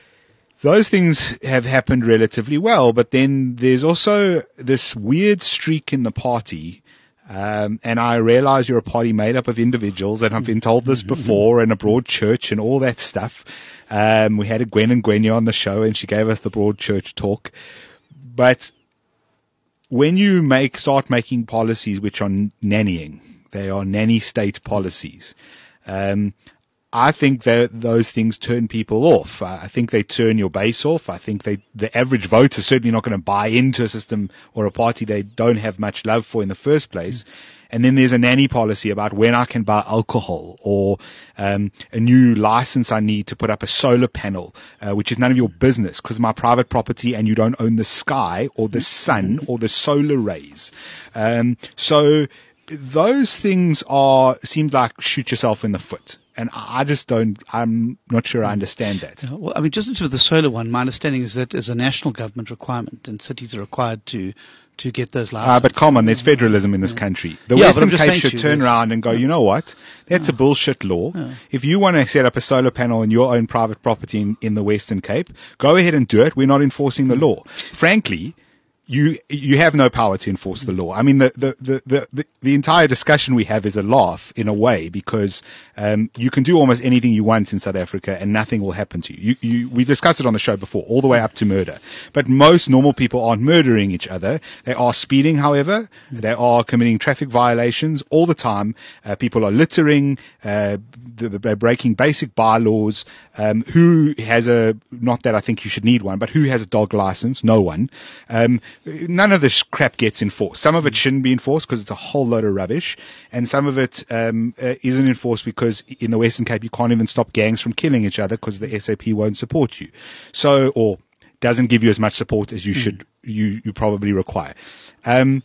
Those things have happened relatively well, but then there's also this weird streak in the party, um, and I realize you're a party made up of individuals, and I've been told this before, and a broad church and all that stuff. Um, we had a Gwen and Gwenya on the show, and she gave us the broad church talk, but when you make start making policies which are nannying, they are nanny state policies. Um, I think that those things turn people off. I think they turn your base off. I think they, the average voter is certainly not going to buy into a system or a party they don't have much love for in the first place. And then there's a nanny policy about when I can buy alcohol, or um, a new license I need to put up a solar panel, uh, which is none of your business because my private property and you don't own the sky or the sun or the solar rays. Um, so those things are, seems like shoot yourself in the foot. And I just don't, I'm not sure I understand that. Yeah, well, I mean, just into the solar one, my understanding is that as a national government requirement, and cities are required to to get those licenses. Ah, but come on, there's federalism in this yeah. country. The yeah, Western Cape should turn around and go, yeah. you know what? That's yeah. a bullshit law. Yeah. If you want to set up a solar panel on your own private property in, in the Western Cape, go ahead and do it. We're not enforcing the law. Frankly, you you have no power to enforce the law. I mean, the the the the, the, the entire discussion we have is a laugh in a way, because um, you can do almost anything you want in South Africa and nothing will happen to you. You, you. We discussed it on the show before, all the way up to murder. But most normal people aren't murdering each other. They are speeding, however. They are committing traffic violations all the time. Uh, people are littering. Uh, they're breaking basic bylaws. Um, who has a, not that I think you should need one, but who has a dog license? No one. Um, None of this crap gets enforced. Some of it shouldn't be enforced because it's a whole load of rubbish, and some of it um, uh, isn't enforced because in the Western Cape you can't even stop gangs from killing each other because the S A P won't support you, so or doesn't give you as much support as you mm. should you you probably require. Um,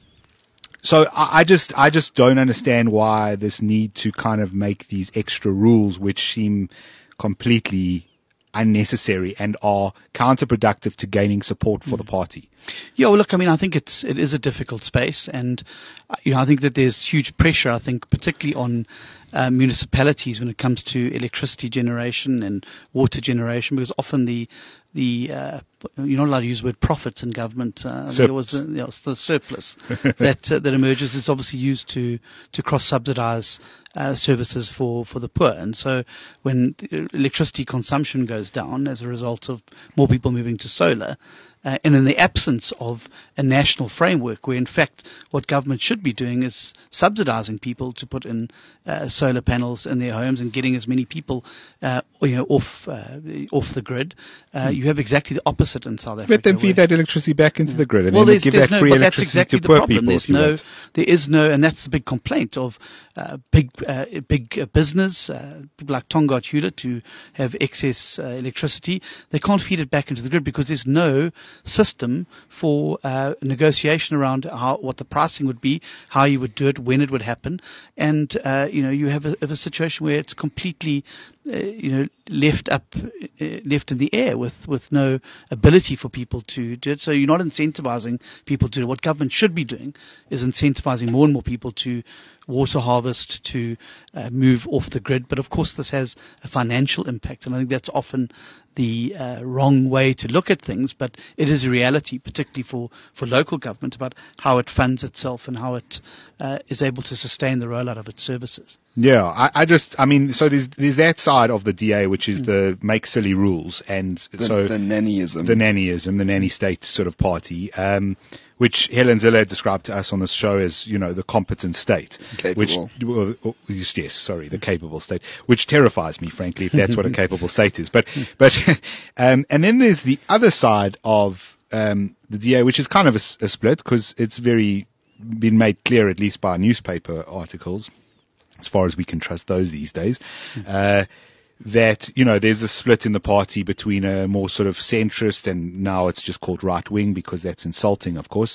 so I, I just I just don't understand why this need to kind of make these extra rules which seem completely unnecessary and are counterproductive to gaining support for mm. the party. Yeah, well, look, I mean, I think it's it is a difficult space, and uh, you know, I think that there's huge pressure. I think particularly on uh, municipalities when it comes to electricity generation and water generation, because often the the uh, you're not allowed to use the word profits in government. Uh, there was the, you know, the surplus that uh, that emerges is obviously used to to cross subsidize uh, services for for the poor, and so when electricity consumption goes down as a result of more people moving to solar. Uh, and in the absence of a national framework where, in fact, what government should be doing is subsidizing people to put in uh, solar panels in their homes and getting as many people uh, you know, off uh, off the grid, uh, mm. you have exactly the opposite in South Africa. Let them feed that electricity back into yeah. the grid and well, then give that no, free but electricity that's exactly to the poor problem. people. There's no, want. There is no, and that's the big complaint of uh, big uh, big uh, business, uh, people like Tongaat Hewlett who have excess uh, electricity. They can't feed it back into the grid because there's no system for uh, negotiation around how what the pricing would be, how you would do it, when it would happen, and uh, you know you have a, have a situation where it's completely uh, you know left up uh, left in the air with with no ability for people to do it. So you're not incentivizing people to do it. What government should be doing is incentivizing more and more people to water harvest, to uh, move off the grid. But of course this has a financial impact, and I think that's often the uh, wrong way to look at things, but it is a reality, particularly for, for local government, about how it funds itself and how it uh, is able to sustain the rollout of its services. Yeah, I, I just, I mean, so there's there's that side of the D A, which is mm. the make silly rules, and the, so the nannyism, the nannyism, the nanny state sort of party, um, which Helen Zille described to us on this show as, you know, the competent state, capable. which, well, yes, sorry, the capable state, which terrifies me, frankly, if that's what a capable state is. But, but, um, and then there's the other side of um, the D A, which is kind of a, a split because it's very been made clear, at least by newspaper articles, as far as we can trust those these days, uh, that, you know, there's a split in the party between a more sort of centrist, and now it's just called right wing because that's insulting, of course,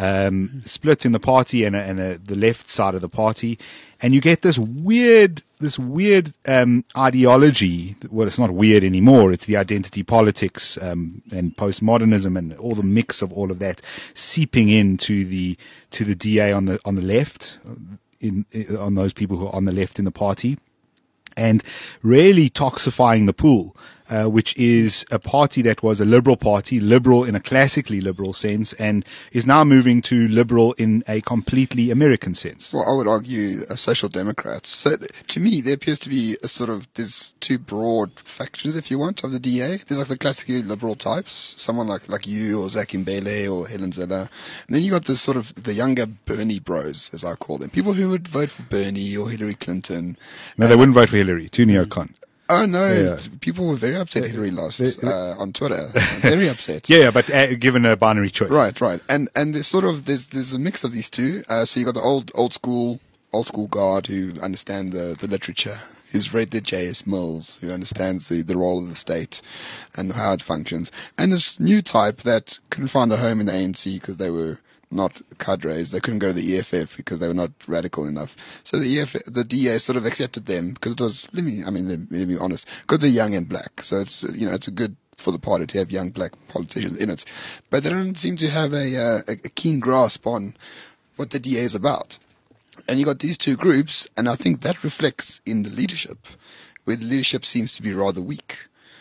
um, split in the party and, a, and a, the left side of the party. And you get this weird, this weird, um, ideology. Well, it's not weird anymore. It's the identity politics, um, and postmodernism and all the mix of all of that seeping into the, to the D A on the, on the left, in, in on those people who are on the left in the party. And really toxifying the pool, uh, which is a party that was a liberal party, liberal in a classically liberal sense, and is now moving to liberal in a completely American sense. Well, I would argue a social democrat. So th- to me, there appears to be a sort of, there's two broad factions, if you want, of the D A. There's like the classically liberal types, someone like, like you or Zach Mbele or Helen Zille. And then you got this sort of the younger Bernie bros, as I call them. People who would vote for Bernie or Hillary Clinton. No, they wouldn't vote for Hillary, to neocon. Oh no, Yeah. it's- people were very upset Hillary lost Uh, uh, on Twitter. Very upset. Yeah, yeah, but uh, given a binary choice. Right, right. And and there's sort of there's there's a mix of these two. Uh, so you got the old old school old school guard who understand the, the literature, who's read the J S Mills, who understands the, the role of the state and how it functions. And this new type that couldn't find a home in the A N C because they were not cadres. They couldn't go to the E F F because they were not radical enough. So the E F F, the D A sort of accepted them because it was, let me, I mean, let me, let me be honest, because they're young and black. So it's, you know, it's a good for the party to have young black politicians in it. But they don't seem to have a, uh, a, a keen grasp on what the D A is about. And you got these two groups, and I think that reflects in the leadership, where the leadership seems to be rather weak.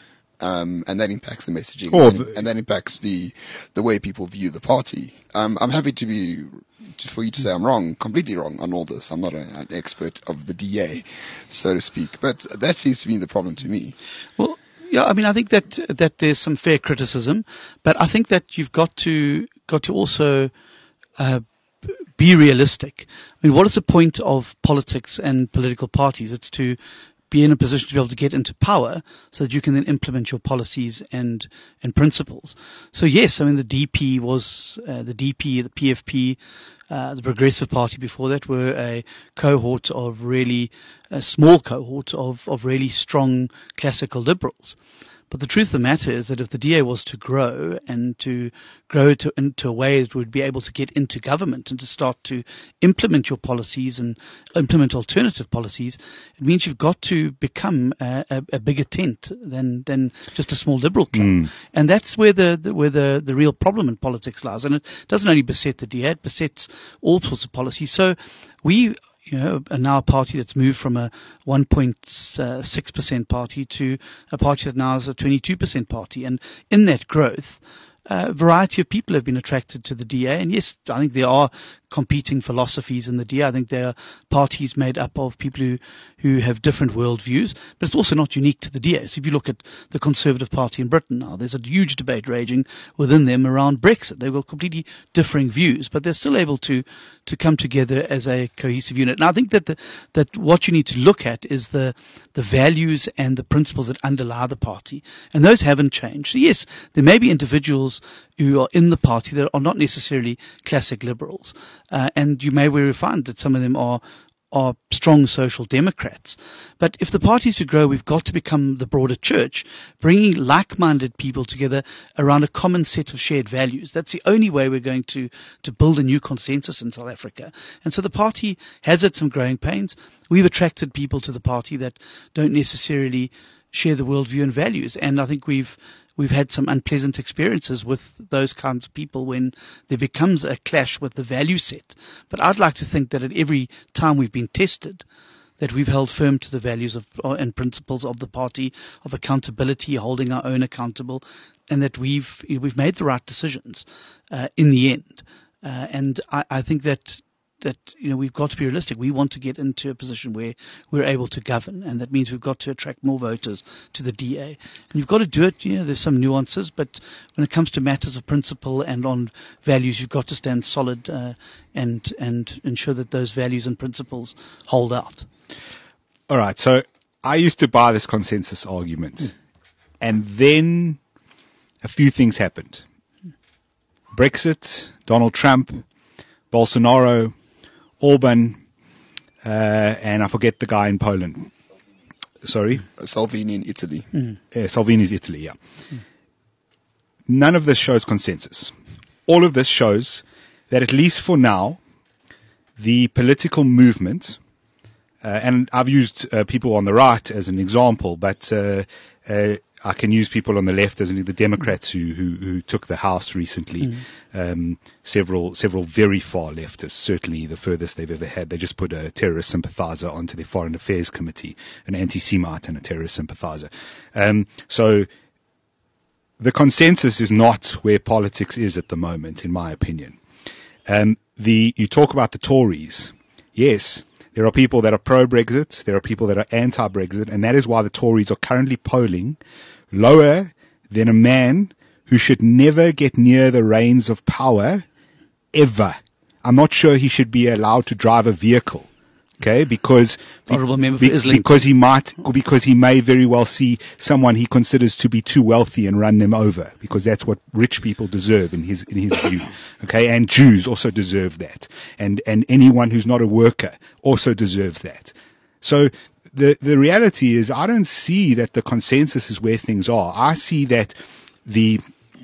Um, and that impacts the messaging, Oh, and, the- and that impacts the the way people view the party. Um, I'm happy to be to, for you to say I'm wrong, completely wrong on all this. I'm not a, an expert of the D A, so to speak, but that seems to be the problem to me. Well, yeah, I mean, I think that that there's some fair criticism, but I think that you've got to got to also uh, b- be realistic. I mean, what is the point of politics and political parties? It's to be in a position to be able to get into power so that you can then implement your policies and and principles. So yes, I mean the D P was uh, the D P, the P F P, uh, the Progressive Party before that were a cohort of really a small cohort of of really strong classical liberals. But the truth of the matter is that if the D A was to grow and to grow to, into a way that would be able to get into government and to start to implement your policies and implement alternative policies, it means you've got to become a, a, a bigger tent than, than just a small liberal club. Mm. And that's where the, the where the, the real problem in politics lies. And it doesn't only beset the D A, it besets all sorts of policies. So we you know, are now a party that's moved from a one point six percent party to a party that now is a twenty-two percent party. And in that growth, a variety of people have been attracted to the D A. And yes, I think there are competing philosophies in the D A. I think there are parties made up of people who, who have different worldviews, but it's also not unique to the D A. So if you look at the Conservative Party in Britain now, there's a huge debate raging within them around Brexit. They've got completely differing views, but they're still able to, to come together as a cohesive unit. And I think that the, that what you need to look at is the, the values and the principles that underlie the party. And those haven't changed. So yes, there may be individuals who are in the party that are not necessarily classic liberals. Uh, and you may well find that some of them are are strong social democrats. But if the party is to grow, we've got to become the broader church, bringing like-minded people together around a common set of shared values. That's the only way we're going to, to build a new consensus in South Africa. And so the party has had some growing pains. We've attracted people to the party that don't necessarily share the worldview and values. And I think we've We've had some unpleasant experiences with those kinds of people when there becomes a clash with the value set. But I'd like to think that at every time we've been tested, that we've held firm to the values of and principles of the party, of accountability, holding our own accountable, and that we've we've made the right decisions uh, in the end. Uh, and I, I think that. that, you know, we've got to be realistic. We want to get into a position where we're able to govern, and that means we've got to attract more voters to the D A. And you've got to do it, you know, there's some nuances, but when it comes to matters of principle and on values, you've got to stand solid uh, and and ensure that those values and principles hold out. All right. So I used to buy this consensus argument, and then a few things happened. Brexit, Donald Trump, Bolsonaro, Orban, uh, and I forget the guy in Poland. Sorry? Salvini in Italy. Uh, Salvini's Italy, yeah. None of this shows consensus. All of this shows that at least for now, the political movement, uh, and I've used uh, people on the right as an example, but uh, uh, I can use people on the left as in the Democrats who, who, who took the House recently. Mm. Um, several several very far leftists, certainly the furthest they've ever had. They just put a terrorist sympathizer onto their Foreign Affairs Committee, an anti-Semite and a terrorist sympathizer. Um, so the consensus is not where politics is at the moment, in my opinion. Um, the you talk about the Tories. Yes, there are people that are pro-Brexit, there are people that are anti-Brexit, and that is why the Tories are currently polling lower than a man who should never get near the reins of power, ever. I'm not sure he should be allowed to drive a vehicle. Okay, because Honourable Member be- for Islington. because he might because he may very well see someone he considers to be too wealthy and run them over, because that's what rich people deserve in his in his view. Okay, and Jews also deserve that, and and anyone who's not a worker also deserves that. So the the reality is, I don't see that the consensus is where things are. I see that the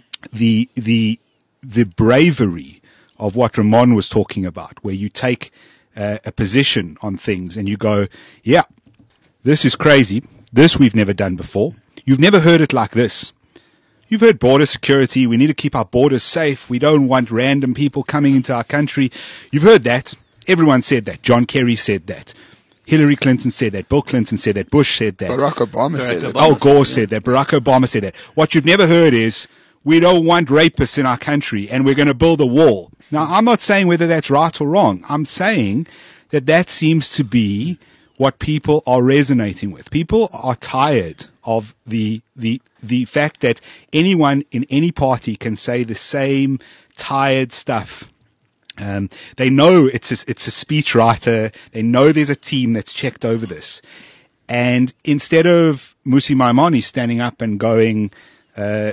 the the the bravery of what Ramon was talking about, where you take uh, a position on things and you go, yeah, this is crazy. This we've never done before. You've never heard it like this. You've heard border security. We need to keep our borders safe. We don't want random people coming into our country. You've heard that. Everyone said that. John Kerry said that. Hillary Clinton said that. Bill Clinton said that. Bush said that. Barack Obama Barack said it. Obama. Al Gore said that. Barack Obama said that. What you've never heard is, we don't want rapists in our country and we're going to build a wall. Now, I'm not saying whether that's right or wrong. I'm saying that that seems to be what people are resonating with. People are tired of the the the fact that anyone in any party can say the same tired stuff. Um, they know it's a, it's a speechwriter. They know there's a team that's checked over this. And instead of Musi Maimani standing up and going, uh,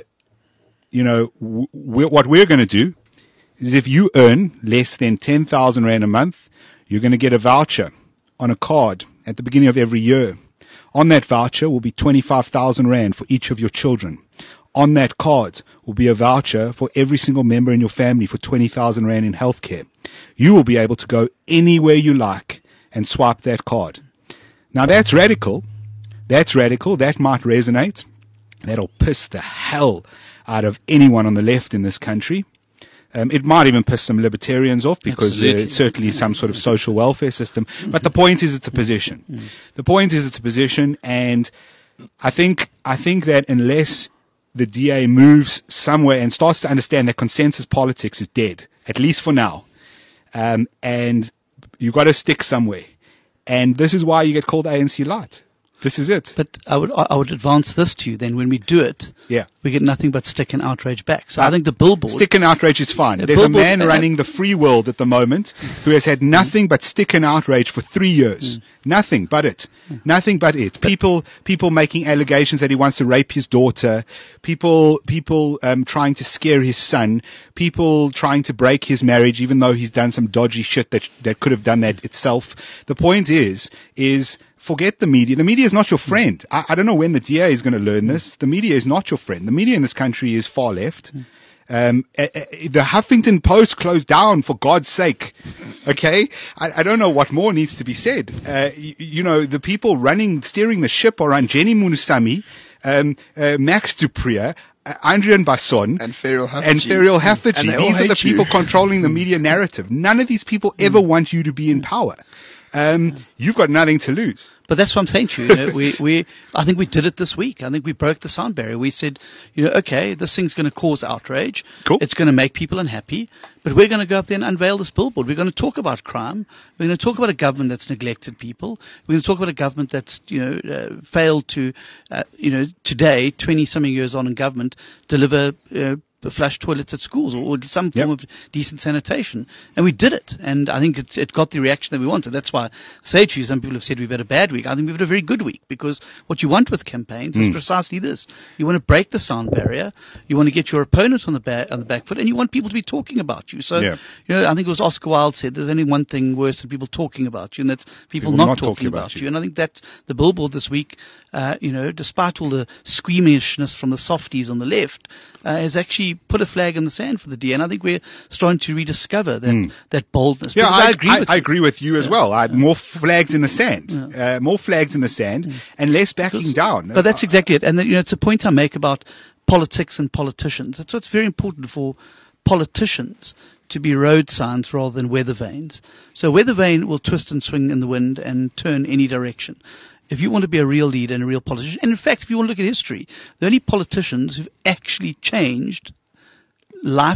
you know, w- w- what we're going to do is, if you earn less than ten thousand rand a month, you're going to get a voucher on a card at the beginning of every year. On that voucher will be twenty-five thousand rand for each of your children. On that card will be a voucher for every single member in your family for twenty thousand rand in healthcare. You will be able to go anywhere you like and swipe that card. Now that's radical. That's radical. That might resonate. That'll piss the hell out of anyone on the left in this country. Um, it might even piss some libertarians off, because Absolutely. there's certainly some sort of social welfare system. But the point is, it's a position. The point is, it's a position, and I think I think that unless the D A moves somewhere and starts to understand that consensus politics is dead, at least for now, um, and you've got to stick somewhere. And this is why you get called A N C Light. This is it. But I would I would advance this to you then. When we do it, Yeah. we get nothing but stick and outrage back. So I think the billboard. Stick and outrage is fine. The There's a billboard- man uh, running the free world at the moment who has had nothing but stick and outrage for three years. Nothing but it. Nothing but it. People, people making allegations that he wants to rape his daughter. People, people um, trying to scare his son. People trying to break his marriage, even though he's done some dodgy shit that that could have done that itself. The point is, is. Forget the media. The media is not your friend. I, I don't know when the D A is going to learn this. The media is not your friend. The media in this country is far left. Um, uh, uh, the Huffington Post closed down, for God's sake. Okay? I, I don't know what more needs to be said. Uh, you, you know, the people running, steering the ship are Anjeni Munusami, um, uh, Max Dupree, uh, Adrian Basson, And Ferial Haffajee. and Ferial Haffajee. And they all These are the hate you. people controlling the media narrative. None of these people ever want you to be in power. Um, you've got nothing to lose. But that's what I'm saying to you. you know, we, we, I think we did it this week. I think we broke the sound barrier. We said, you know, okay, this thing's going to cause outrage. Cool. It's going to make people unhappy. But we're going to go up there and unveil this billboard. We're going to talk about crime. We're going to talk about a government that's neglected people. We're going to talk about a government that's, you know, uh, failed to, uh, you know, today, twenty-something years on in government, deliver, uh, flush toilets at schools, or, or some form Yep. of decent sanitation. And we did it. And I think it's, it got the reaction that we wanted. That's why I say to you, some people have said we've had a bad week. I think we've had a very good week, because what you want with campaigns is precisely this. You want to break the sound barrier. You want to get your opponent on the back, on the back foot, and you want people to be talking about you. So, Yeah. you know, I think it was Oscar Wilde said there's only one thing worse than people talking about you, and that's people, People not, not talking, talking about, about you. you. And I think that's the billboard this week, uh, you know, despite all the squeamishness from the softies on the left, uh, has actually put a flag in the sand for the D A. And I think we're starting to rediscover that, that boldness. Yeah, Because I, I agree I, with I you. agree with you as well. I, more flags in the sand, uh, more flags in the sand, and less backing down. But that's exactly it. And then, you know, it's a point I make about politics and politicians. That's what's very important for politicians to be road signs rather than weather vanes. So a weather vane will twist and swing in the wind and turn any direction. If you want to be a real leader and a real politician, and in fact, if you want to look at history, the only politicians who've actually changed life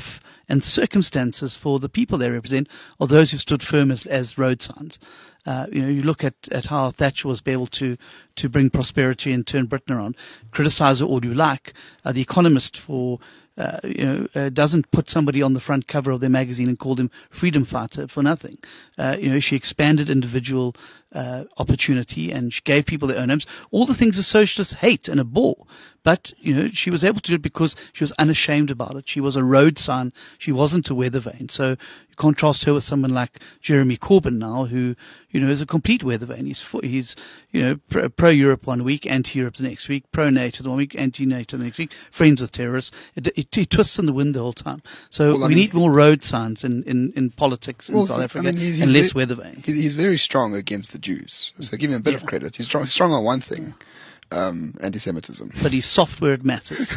and circumstances for the people they represent are those who stood firm as, as road signs. Uh, you know, you look at, at how Thatcher was able to, to bring prosperity and turn Britain around. Criticize her all you like. Uh, the Economist for Uh, you know, uh, doesn't put somebody on the front cover of their magazine and call them freedom fighter for nothing. Uh, you know, she expanded individual uh, opportunity and she gave people their own homes. All the things the socialists hate and abhor. But, you know, she was able to do it because she was unashamed about it. She was a road sign. She wasn't a weather vane. So you contrast her with someone like Jeremy Corbyn now, who, you know, is a complete weather vane. He's, for, he's you know, pro, pro-Europe one week, anti-Europe the next week, pro-NATO the one week, anti-NATO the next week, friends with terrorists. It, it, it twists in the wind the whole time. So well, we mean, need more road signs in, in, in politics in well, South Africa I mean, he's, and he's less very, weather vane. He's very strong against the Jews. So give him a bit Yeah. of credit. He's strong, strong on one thing. Um, anti-Semitism. But he's soft where it matters.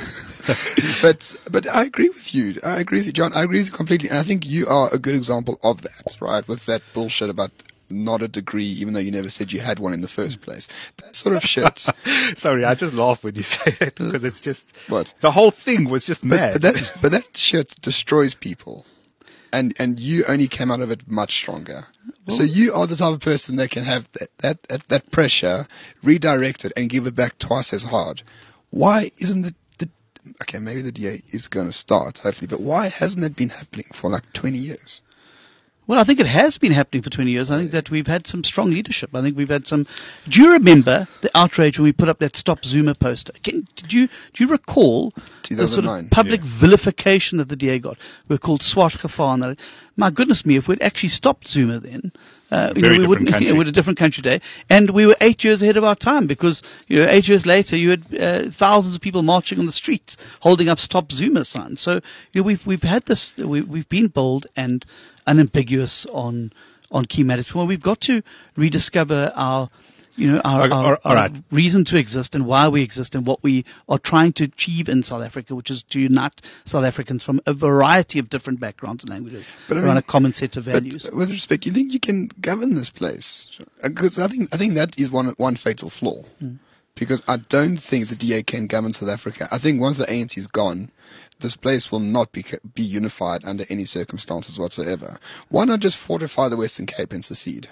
but but I agree with you. I agree with you, John. I agree with you completely. And I think you are a good example of that, right? With that bullshit about not a degree, even though you never said you had one in the first place. That sort of shit. Sorry, I just laugh when you say that because it's just What? the whole thing was just mad. But, but that but that shit destroys people. And and you only came out of it much stronger. Well, so you are the type of person that can have that, that, that, that pressure, redirect it, and give it back twice as hard. Why isn't it the... Okay, maybe the D A is going to start, hopefully, but why hasn't it been happening for like twenty years? Well, I think it has been happening for twenty years. I think that we've had some strong leadership. I think we've had some... Do you remember the outrage when we put up that Stop Zuma poster? Can, did you, do you recall the sort of public yeah. vilification that the D A got? We were called swart gevaar. My goodness me, if we'd actually stopped Zuma then, uh, you know, we wouldn't, you know, we're a different country today. And we were eight years ahead of our time because, you know, eight years later you had uh, thousands of people marching on the streets holding up Stop Zuma signs. So, you know, we've, we've had this, we, we've been bold and unambiguous on, on key matters. Well, we've got to rediscover our, you know, our, Okay, our, all right. our reason to exist and why we exist and what we are trying to achieve in South Africa, which is to unite South Africans from a variety of different backgrounds and languages But I around mean, a common set of values. But with respect, you think you can govern this place? Because I think I think that is one one fatal flaw. Mm. Because I don't think the D A can govern South Africa. I think once the A N C is gone, this place will not be be unified under any circumstances whatsoever. Why not just fortify the Western Cape and secede?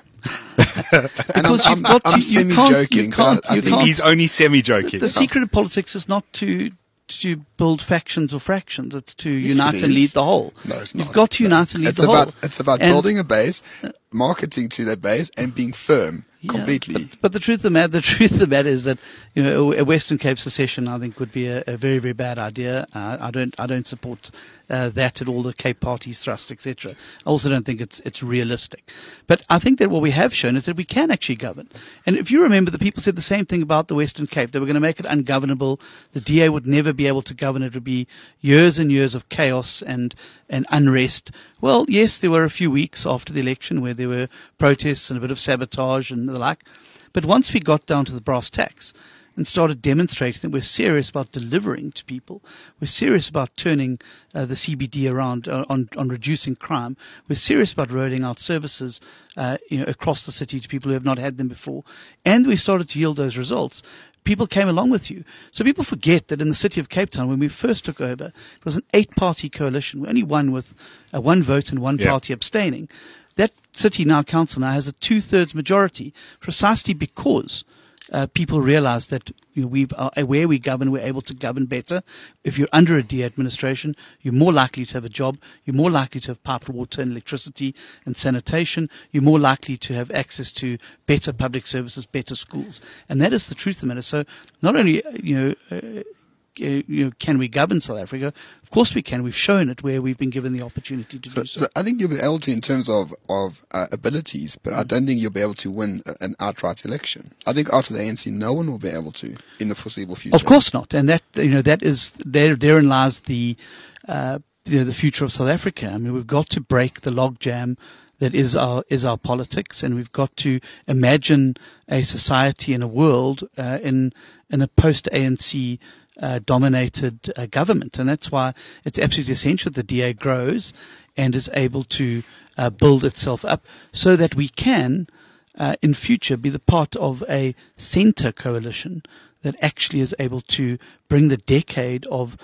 And I'm, Because I'm, you've got I'm to- you can't- semi-joking, you but can't- I, I you think can't- He's only semi-joking. The secret of politics is not to to build factions or fractions. It's to Yes, unite it and is. lead the whole. No, it's You've not. got to No. unite and lead it's the about, whole. It's about And- building a base, marketing to that base, and being firm Yeah, completely. But, but the truth of the matter, the truth of the matter is that, you know, a Western Cape secession, I think, would be a, a very, very bad idea. Uh, I don't, I don't support uh, that at all. The Cape parties thrust, et cetera. I also don't think it's it's realistic. But I think that what we have shown is that we can actually govern. And if you remember, the people said the same thing about the Western Cape. They were going to make it ungovernable. The D A would never be able to govern. It would be years and years of chaos and and unrest. Well, yes, there were a few weeks after the election where there were protests and a bit of sabotage and the like. But once we got down to the brass tacks and started demonstrating that we're serious about delivering to people, we're serious about turning uh, the C B D around uh, on, on reducing crime, we're serious about rolling out services uh, you know, across the city to people who have not had them before, and we started to yield those results, people came along with you. So people forget that in the city of Cape Town, when we first took over, it was an eight-party coalition. We only won with uh, one vote and one Yeah. party abstaining. That city now, council now, has a two-thirds majority precisely because uh, people realize that you know, we are, where we govern, we're able to govern better. If you're under a D A administration, you're more likely to have a job, you're more likely to have piped water and electricity and sanitation, you're more likely to have access to better public services, better schools. And that is the truth of the matter. So not only, you know, uh, Uh, you know, can we govern South Africa? Of course we can. We've shown it where we've been given the opportunity to So, do so. so I think you'll be able to in terms of of uh, abilities, but I don't think you'll be able to win a, an outright election. I think after the A N C, no one will be able to in the foreseeable future. Of course not. And that, you know, that is, there, therein lies the, uh, you know, the future of South Africa. I mean, we've got to break the logjam that is our, is our politics, and we've got to imagine a society and a world, uh, in, in a post-A N C, uh, dominated, uh, government. And that's why it's absolutely essential that the D A grows and is able to, uh, build itself up so that we can, uh, in future be the part of a center coalition that actually is able to bring the decade of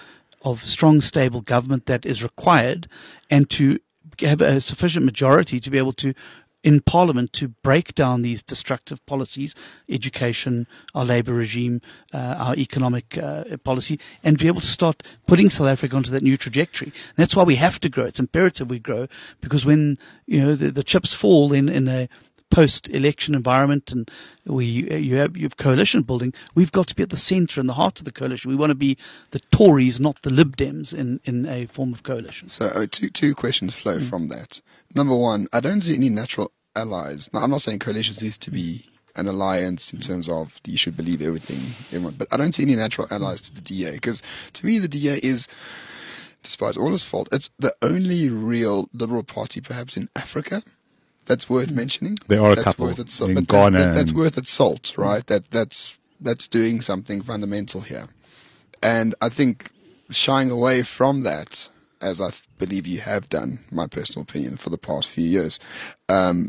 of strong, stable government that is required, and to have a sufficient majority to be able to, in Parliament, to break down these destructive policies, education, our labour regime, uh, our economic uh, policy, and be able to start putting South Africa onto that new trajectory. And that's why we have to grow. It's imperative we grow, because when, you know, the, the chips fall in, in a post-election environment, and we you have, you have coalition building, we've got to be at the centre and the heart of the coalition. We want to be the Tories, not the Lib Dems, in, in a form of coalition. So uh, two two questions flow mm. from that. Number one, I don't see any natural allies. Now, I'm not saying coalitions needs to be an alliance in terms of you should believe everything, everyone, but I don't see any natural allies to the D A, because to me the D A is, despite all its fault, it's the only real liberal party perhaps in Africa. That's worth mentioning. There are a that's couple worth its, in but Ghana. That, that, that's worth its salt, right? That that's that's doing something fundamental here, and I think shying away from that, as I believe you have done, my personal opinion, for the past few years, um,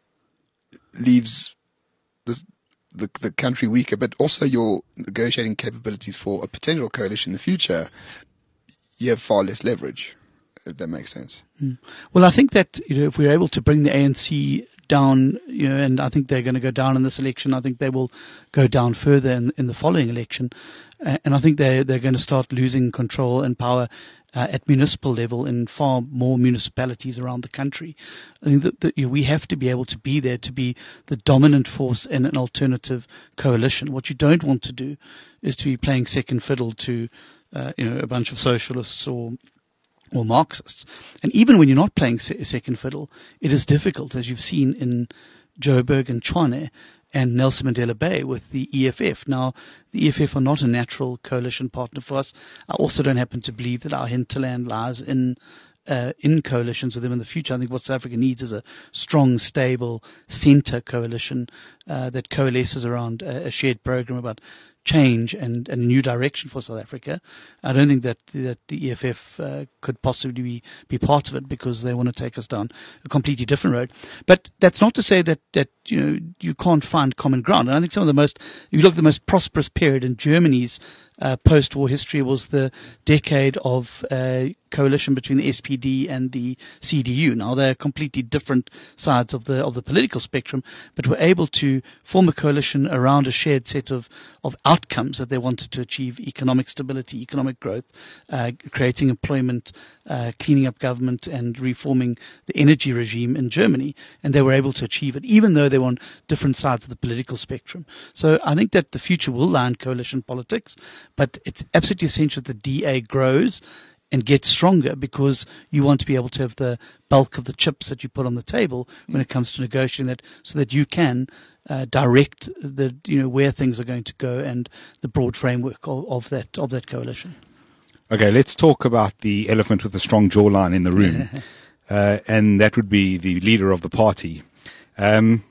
leaves the, the the country weaker. But also your negotiating capabilities for a potential coalition in the future, you have far less leverage. If that makes sense. Mm. Well, I think that, you know, if we're able to bring the A N C down, you know, and I think they're going to go down in this election, I think they will go down further in, in the following election, uh, and I think they they're going to start losing control and power uh, at municipal level in far more municipalities around the country. I think that, that you know, we have to be able to be there to be the dominant force in an alternative coalition. What you don't want to do is to be playing second fiddle to uh, you know a bunch of socialists or or Marxists. And even when you're not playing se- second fiddle, it is difficult, as you've seen in Joburg and Tshwane and Nelson Mandela Bay with the E F F. Now, the E F F are not a natural coalition partner for us. I also don't happen to believe that our hinterland lies in uh, in coalitions with them in the future. I think what South Africa needs is a strong, stable centre coalition uh, that coalesces around a, a shared program about change and, and a new direction for South Africa. I don't think that that the E F F uh, could possibly be, be part of it, because they want to take us down a completely different road. But that's not to say that, that you know you can't find common ground. And I think some of the most, if you look at the most prosperous period in Germany's uh, post-war history, was the decade of uh, coalition between the S P D and the C D U. Now they're completely different sides of the of the political spectrum, but were able to form a coalition around a shared set of of outcomes that they wanted to achieve: economic stability, economic growth, uh, creating employment, uh, cleaning up government, and reforming the energy regime in Germany. And they were able to achieve it, even though they were on different sides of the political spectrum. So I think that the future will lie in coalition politics, but it's absolutely essential that the D A grows and get stronger, because you want to be able to have the bulk of the chips that you put on the table when it comes to negotiating that, so that you can uh, direct the you know where things are going to go and the broad framework of, of that of that coalition. Okay, let's talk about the elephant with the strong jawline in the room, uh, and that would be the leader of the party. Um,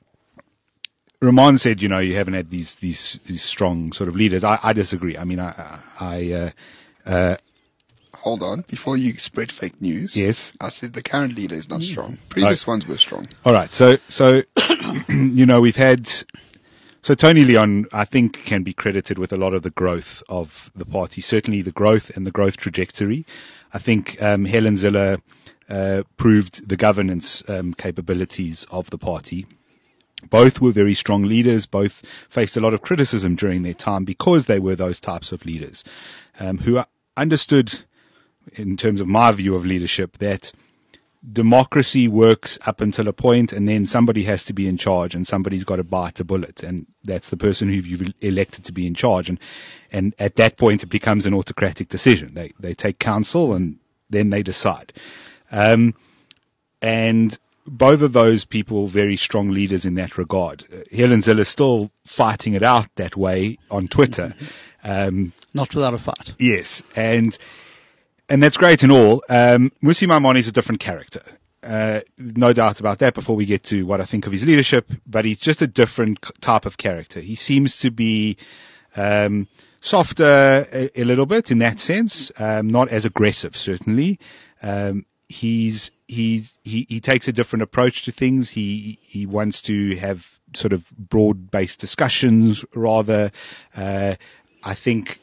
Ramon said, you know, you haven't had these these these strong sort of leaders. I, I disagree. I mean, I I. Uh, uh, Hold on, before you spread fake news. Yes. I said the current leader is not strong. Previous right. ones were strong. All right. So, so you know, we've had. So Tony Leon, I think, can be credited with a lot of the growth of the party. Certainly, the growth and the growth trajectory. I think um, Helen Zille uh, proved the governance um, capabilities of the party. Both were very strong leaders. Both faced a lot of criticism during their time because they were those types of leaders um, who understood, in terms of my view of leadership, that democracy works up until a point, and then somebody has to be in charge, and somebody's got to bite a bullet, and that's the person who you've elected to be in charge. And and at that point, it becomes an autocratic decision. They they take counsel, and then they decide. Um, and both of those people, very strong leaders in that regard. Uh, Helen Zille is still fighting it out that way on Twitter. Um, Not without a fight. Yes, and and that's great and all. Um, Mmusi Maimane is a different character. Uh, no doubt about that before we get to what I think of his leadership, but he's just a different type of character. He seems to be um, softer a, a little bit in that sense, um, not as aggressive, certainly. Um, he's he's he, he takes a different approach to things. He he wants to have sort of broad-based discussions rather. Uh, I think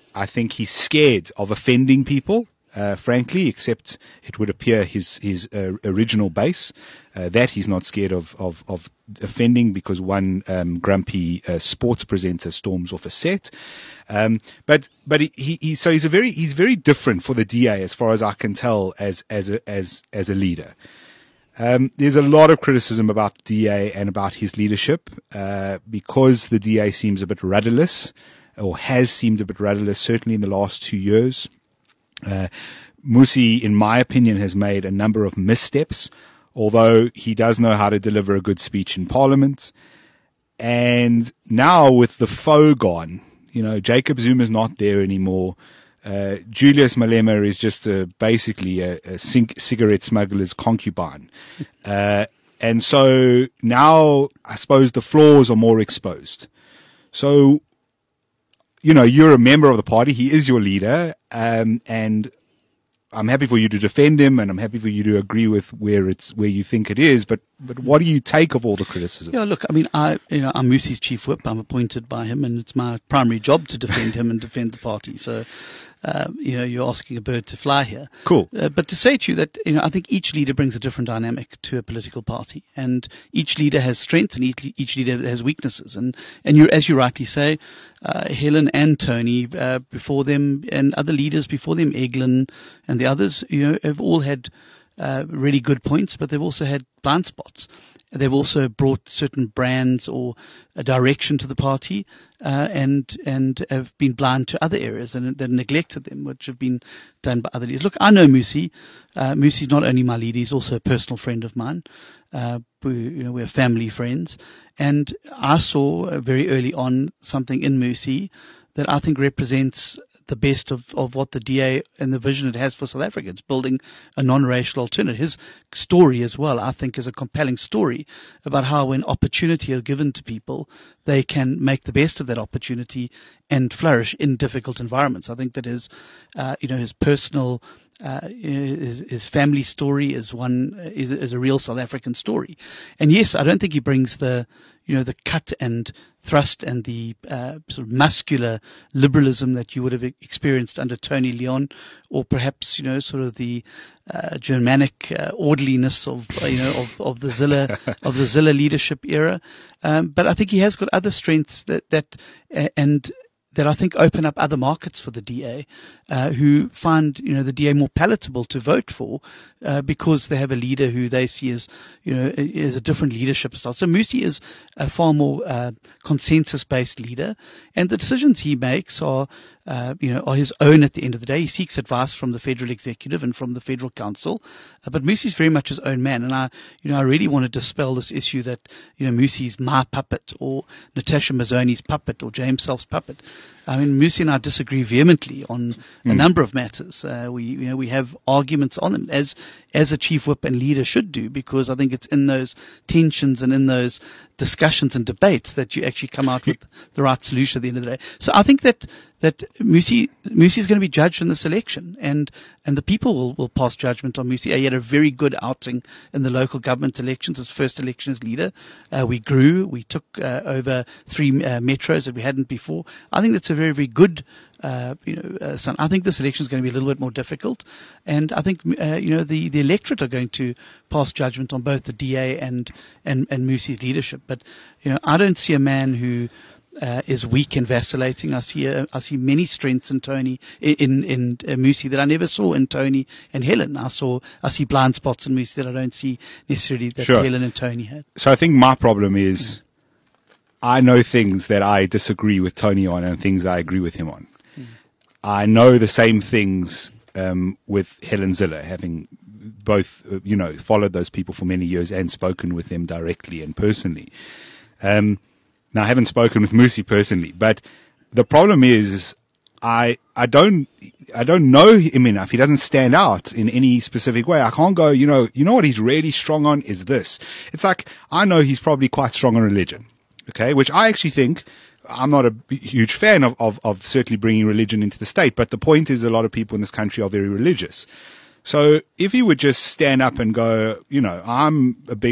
I think he's scared of offending people. Uh, frankly, except it would appear his his uh, original base, uh, that he's not scared of of, of offending because one um, grumpy uh, sports presenter storms off a set. Um, but but he, he, he so he's a very he's very different for the D A as far as I can tell as as a, as as a leader. Um, there's a lot of criticism about the D A and about his leadership uh, because the D A seems a bit rudderless, or has seemed a bit rudderless, certainly in the last two years. Uh, Mmusi, in my opinion, has made a number of missteps, although he does know how to deliver a good speech in Parliament. And now with the foe gone, you know, Jacob Zuma's not there anymore. Uh, Julius Malema is just a, basically a, a cig- cigarette smuggler's concubine. Uh, and so now I suppose the flaws are more exposed. So, you know, you're a member of the party. He is your leader. Um, and I'm happy for you to defend him, and I'm happy for you to agree with where it's, where you think it is. But, but what do you take of all the criticism? Yeah, look, I mean, I, you know, I'm Mmusi's chief whip. I'm appointed by him, and it's my primary job to defend him and defend the party. So, um, you know, you're asking a bird to fly here. Cool. Uh, but to say to you that, you know, I think each leader brings a different dynamic to a political party, and each leader has strengths and each, each leader has weaknesses. And, and you, as you rightly say, uh, Helen and Tony, uh, before them, and other leaders before them, Eglin and the others, you know, have all had, uh, really good points, but they've also had blind spots. They've also brought certain brands or a direction to the party, uh, and and have been blind to other areas and, and neglected them, which have been done by other leaders. Look, I know Mmusi. Uh, Mmusi's not only my leader; he's also a personal friend of mine. Uh, we, you know, we're family friends, and I saw uh, very early on something in Mmusi that I think represents the best of, of what the D A and the vision it has for South Africa. It's building a non-racial alternative. His story as well, I think, is a compelling story about how when opportunity are given to people, they can make the best of that opportunity and flourish in difficult environments. I think that his, uh, you know, his personal Uh, his, his family story is one is, is a real South African story, and yes, I don't think he brings the you know the cut and thrust and the uh, sort of muscular liberalism that you would have experienced under Tony Leon, or perhaps you know sort of the uh, Germanic uh, orderliness of uh, you know of, of the Zille of the Zille leadership era. Um, but I think he has got other strengths that that uh, and. that I think open up other markets for the D A, uh, who find, you know, the D A more palatable to vote for, uh, because they have a leader who they see as, you know, is a different leadership style. So Mmusi is a far more, uh, consensus-based leader, and the decisions he makes are, uh, you know, are his own at the end of the day. He seeks advice from the federal executive and from the federal council, uh, but Mmusi is very much his own man, and I, you know, I really want to dispel this issue that, you know, Mmusi is my puppet, or Natasha Mazzoni's puppet, or James Self's puppet. I mean, Mmusi and I disagree vehemently on a mm. number of matters. Uh, we, you know, we have arguments on them, as as a chief whip and leader should do, because I think it's in those tensions and in those discussions and debates that you actually come out with the right solution at the end of the day. So I think that that Mmusi Mmusi is going to be judged in this election, and and the people will, will pass judgment on Mmusi. He had a very good outing in the local government elections, his first election as leader. Uh, we grew, we took uh, over three uh, metros that we hadn't before. I think that's a very, very good, uh, you know, uh, son. I think this election is going to be a little bit more difficult, and I think uh, you know the, the electorate are going to pass judgment on both the D A and and and Mmusi's leadership. But you know, I don't see a man who Uh, is weak and vacillating. I see uh, I see many strengths in Tony in in uh, Mmusi that I never saw in Tony and Helen. I saw I see blind spots in Mmusi that I don't see necessarily that sure. Helen and Tony had. So I think my problem is mm. I know things that I disagree with Tony on and things I agree with him on. Mm. I know the same things um, with Helen Zille, having both uh, you know followed those people for many years and spoken with them directly and personally. Um, Now, I haven't spoken with Mmusi personally, but the problem is, I I don't I don't know him enough. He doesn't stand out in any specific way. I can't go, you know, you know what he's really strong on is this. It's like, I know he's probably quite strong on religion, okay, which I actually think, I'm not a huge fan of, of, of certainly bringing religion into the state, but the point is a lot of people in this country are very religious. So if he would just stand up and go, you know, I'm a big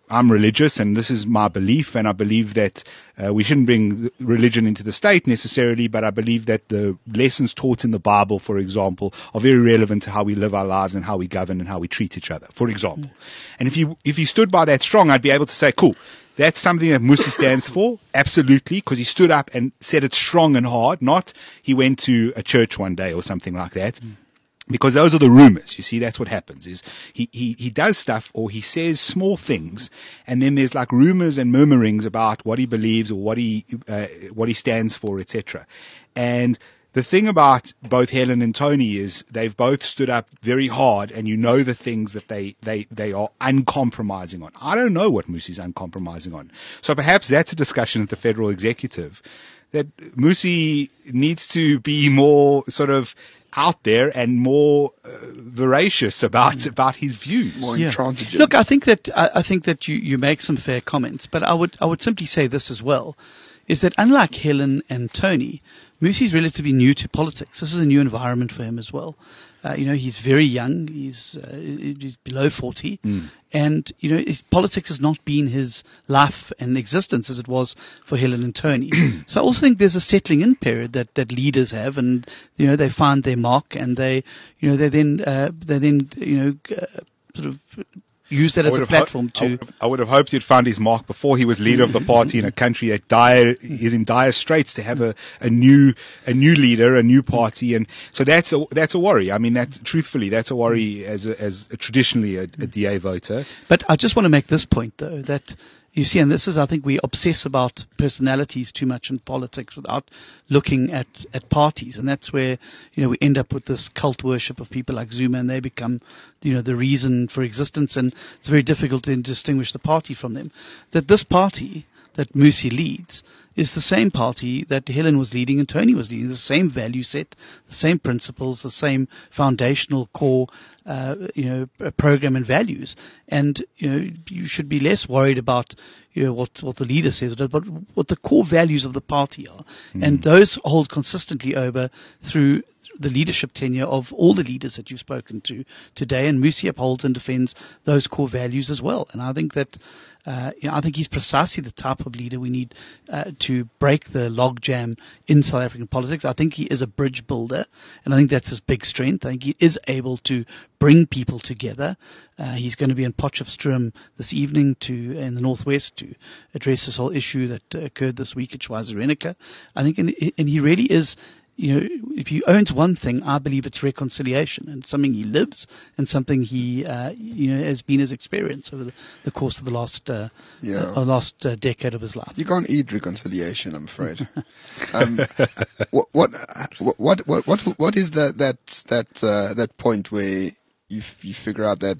I'm religious and this is my belief, and I believe that uh, we shouldn't bring religion into the state necessarily, but I believe that the lessons taught in the Bible, for example, are very relevant to how we live our lives and how we govern and how we treat each other, for example. And if you if you stood by that strong, I'd be able to say, cool, that's something that Musi stands for, absolutely, because he stood up and said it strong and hard, not he went to a church one day or something like that. Mm. Because those are the rumors. You see, that's what happens is he, he, he does stuff or he says small things, and then there's like rumors and murmurings about what he believes or what he, uh, what he stands for, et cetera. And the thing about both Helen and Tony is they've both stood up very hard, and you know the things that they, they, they are uncompromising on. I don't know what Musi's uncompromising on. So perhaps that's a discussion at the federal executive, that Musi needs to be more sort of out there and more uh, voracious about about his views. More yeah. intransigent. Look, I think that I, I think that you, you make some fair comments, but I would I would simply say this as well, is that unlike Helen and Tony, Musi's relatively new to politics. This is a new environment for him as well. Uh, you know, he's very young. He's, uh, he's below forty. Mm. And, you know, his, politics has not been his life and existence as it was for Helen and Tony. So I also think there's a settling in period that, that leaders have, and, you know, they find their mark, and they, you know, they then, uh, they then, you know, uh, sort of use that as a platform ho- to... I would, have, I would have hoped he'd found his mark before he was leader of the party in a country that dire, is in dire straits to have a, a new a new leader, a new party, and so that's a that's a worry. I mean, that truthfully, that's a worry as a, as a traditionally a, a D A voter. But I just want to make this point, though, that you see, and this is, I think, we obsess about personalities too much in politics without looking at, at parties. And that's where, you know, we end up with this cult worship of people like Zuma, and they become, you know, the reason for existence. And it's very difficult to distinguish the party from them. That this party that Musi leads is the same party that Helen was leading and Tony was leading. The same value set, the same principles, the same foundational core, uh, you know, program and values. And, you know, you should be less worried about, you know, what, what the leader says, but what the core values of the party are. Mm. And those hold consistently over through the leadership tenure of all the leaders that you've spoken to today, and Musi upholds and defends those core values as well. And I think that, uh, you know, I think he's precisely the type of leader we need uh, to break the logjam in South African politics. I think he is a bridge builder, and I think that's his big strength. I think he is able to bring people together. Uh, he's going to be in Potchefstroom this evening to in the Northwest to address this whole issue that uh, occurred this week at Schweizer-Reneke. I think, and, and he really is. You know, if he owns one thing, I believe it's reconciliation, and something he lives, and something he, uh, you know, has been his experience over the, the course of the last, uh, yeah. uh, last uh, decade of his life. You can't eat reconciliation, I'm afraid. um, what, what, what, what, what, what is that, that, that, uh, that point where you, you figure out that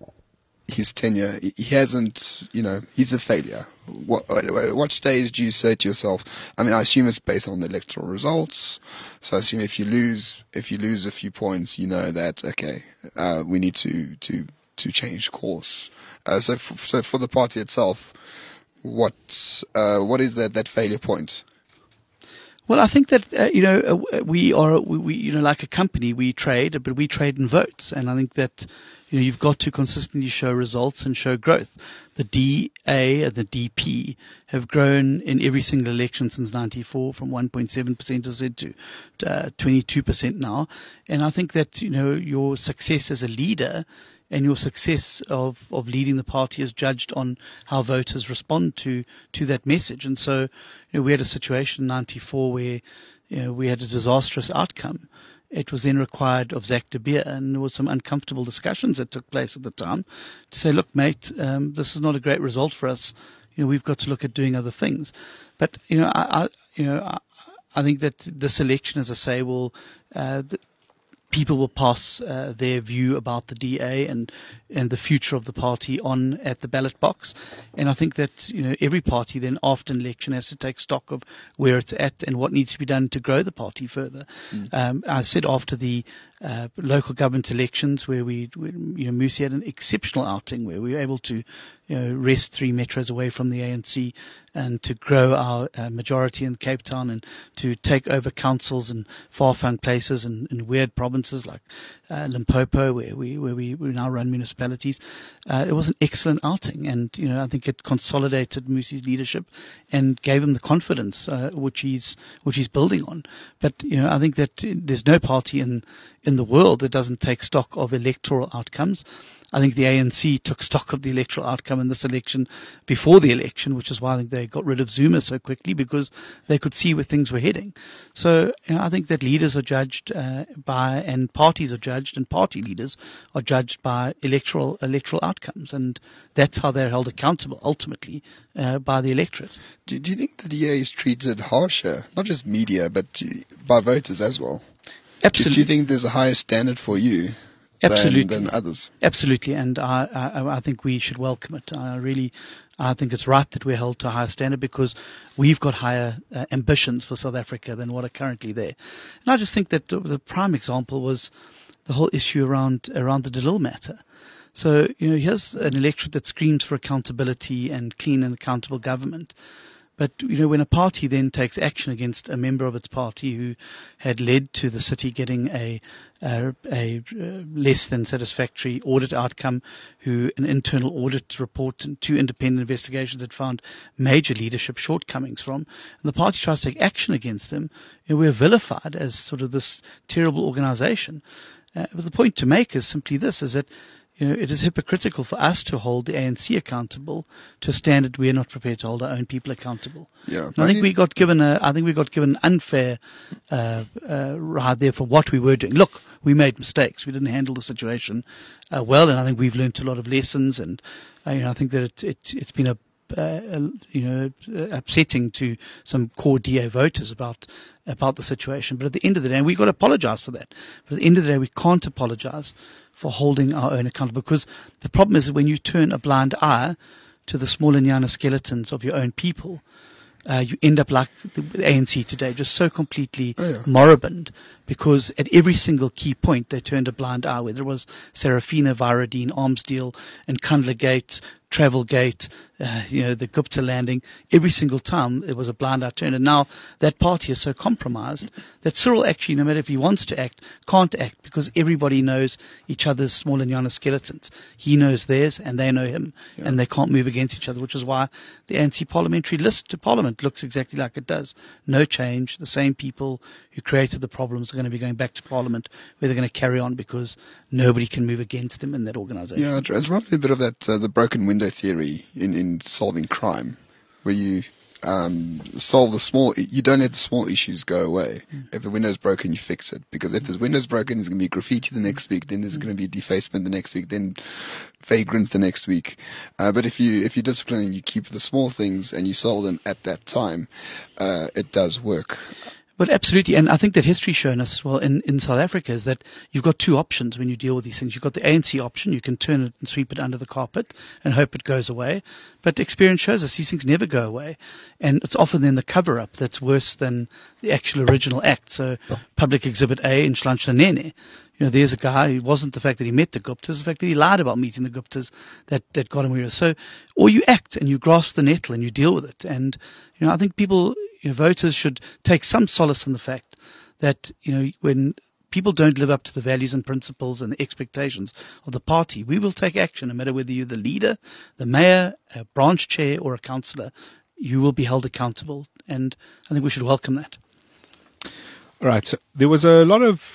his tenure, he hasn't, you know, he's a failure? What, what stage do you say to yourself? I mean, I assume it's based on the electoral results. So I assume if you lose, if you lose a few points, you know that, okay, uh, we need to, to, to change course. Uh, so, f- so for the party itself, what, uh, what is that, that failure point? Well, I think that, uh, you know, uh, we are, we, we, you know, like a company, we trade, but we trade in votes. And I think that, you know, you've got to consistently show results and show growth. The D A and the D P have grown in every single election since ninety-four from one point seven percent as I said to uh, twenty-two percent now. And I think that, you know, your success as a leader and your success of, of leading the party is judged on how voters respond to, to that message. And so, you know, we had a situation in ninety-four where, you know, we had a disastrous outcome. It was then required of Zach de Beer, and there was some uncomfortable discussions that took place at the time to say, look, mate, um, this is not a great result for us. You know, we've got to look at doing other things. But, you know, I, I you know, I, I think that this election, as I say, will, uh, the, people will pass uh, their view about the D A and and the future of the party on at the ballot box. And I think that, you know, every party then after an election has to take stock of where it's at and what needs to be done to grow the party further. Mm. Um, I said after the uh, local government elections where we, we you know, Musi had an exceptional outing where we were able to, you know, wrest three metros away from the A N C and to grow our uh, majority in Cape Town and to take over councils in far-flung places and in weird provinces like uh, Limpopo, where we where we, we now run municipalities. Uh, it was an excellent outing, and you know I think it consolidated Musi's leadership and gave him the confidence uh, which he's which he's building on. But you know I think that there's no party in in the world that doesn't take stock of electoral outcomes. I think the A N C took stock of the electoral outcome in this election before the election, which is why I think they got rid of Zuma so quickly, because they could see where things were heading. So you know, I think that leaders are judged uh, by, and parties are judged, and party leaders are judged by electoral electoral outcomes, and that's how they're held accountable ultimately uh, by the electorate. Do, do you think the D A is treated harsher, not just media, but by voters as well? Absolutely. Do, do you think there's a higher standard for you? Absolutely. Than, than others. Absolutely, and I, I, I think we should welcome it. I really, I think it's right that we're held to a higher standard because we've got higher uh, ambitions for South Africa than what are currently there. And I just think that the, the prime example was the whole issue around around the De Lille matter. So you know, here's an electorate that screams for accountability and clean and accountable government. But, you know, when a party then takes action against a member of its party who had led to the city getting a, a, a less than satisfactory audit outcome, who an internal audit report and two independent investigations had found major leadership shortcomings from, and the party tries to take action against them, you know, we're vilified as sort of this terrible organization. Uh, but the point to make is simply this, is that you know, it is hypocritical for us to hold the A N C accountable to a standard we are not prepared to hold our own people accountable. Yeah, I think we got given a, I think we got given unfair uh, uh, ride there for what we were doing. Look, we made mistakes. We didn't handle the situation uh, well, and I think we've learned a lot of lessons. And uh, you know, I think that it, it, it's been a Uh, you know, uh, upsetting to some core D A voters about about the situation. But at the end of the day, and we've got to apologize for that. But at the end of the day, we can't apologize for holding our own accountable, because the problem is that when you turn a blind eye to the small Nyana skeletons of your own people, uh, you end up like the A N C today, just so completely oh, yeah. moribund, because at every single key point they turned a blind eye, whether it was Serafina, Virodine, Arms Deal, and Kundla Gate, Travel Gate, uh, you know, the Gupta landing. Every single time it was a blind eye turn. And now that party is so compromised that Cyril actually, no matter if he wants to act, can't act, because everybody knows each other's small Nyana skeletons. He knows theirs and they know him, yeah. and they can't move against each other, which is why the A N C parliamentary list to parliament looks exactly like it does. No change. The same people who created the problems are going to be going back to parliament, where they're going to carry on because nobody can move against them in that organization. Yeah, it's roughly a bit of that, uh, the broken window theory in, in solving crime, where you um, solve the small, you don't let the small issues go away. Mm. If the window's broken, you fix it. Because if the window's broken, there's going to be graffiti the next week, then there's mm. going to be defacement the next week, then vagrants the next week. Uh, but if you, if you discipline and you keep the small things and you solve them at that time, uh, it does work. But absolutely, and I think that history's shown us as well in, in South Africa is that you've got two options when you deal with these things. You've got the A N C option, you can turn it and sweep it under the carpet and hope it goes away. But experience shows us these things never go away. And it's often then the cover-up that's worse than the actual original act. So Public Exhibit A in Nhlanhla. You know, there's a guy, it wasn't the fact that he met the Guptas, the fact that he lied about meeting the Guptas that, that got him where he was. So, or you act and you grasp the nettle and you deal with it. And, you know, I think people, you know, voters should take some solace in the fact that, you know, when people don't live up to the values and principles and the expectations of the party, we will take action, no matter whether you're the leader, the mayor, a branch chair, or a councillor. You will be held accountable. And I think we should welcome that. All right. So there was a lot of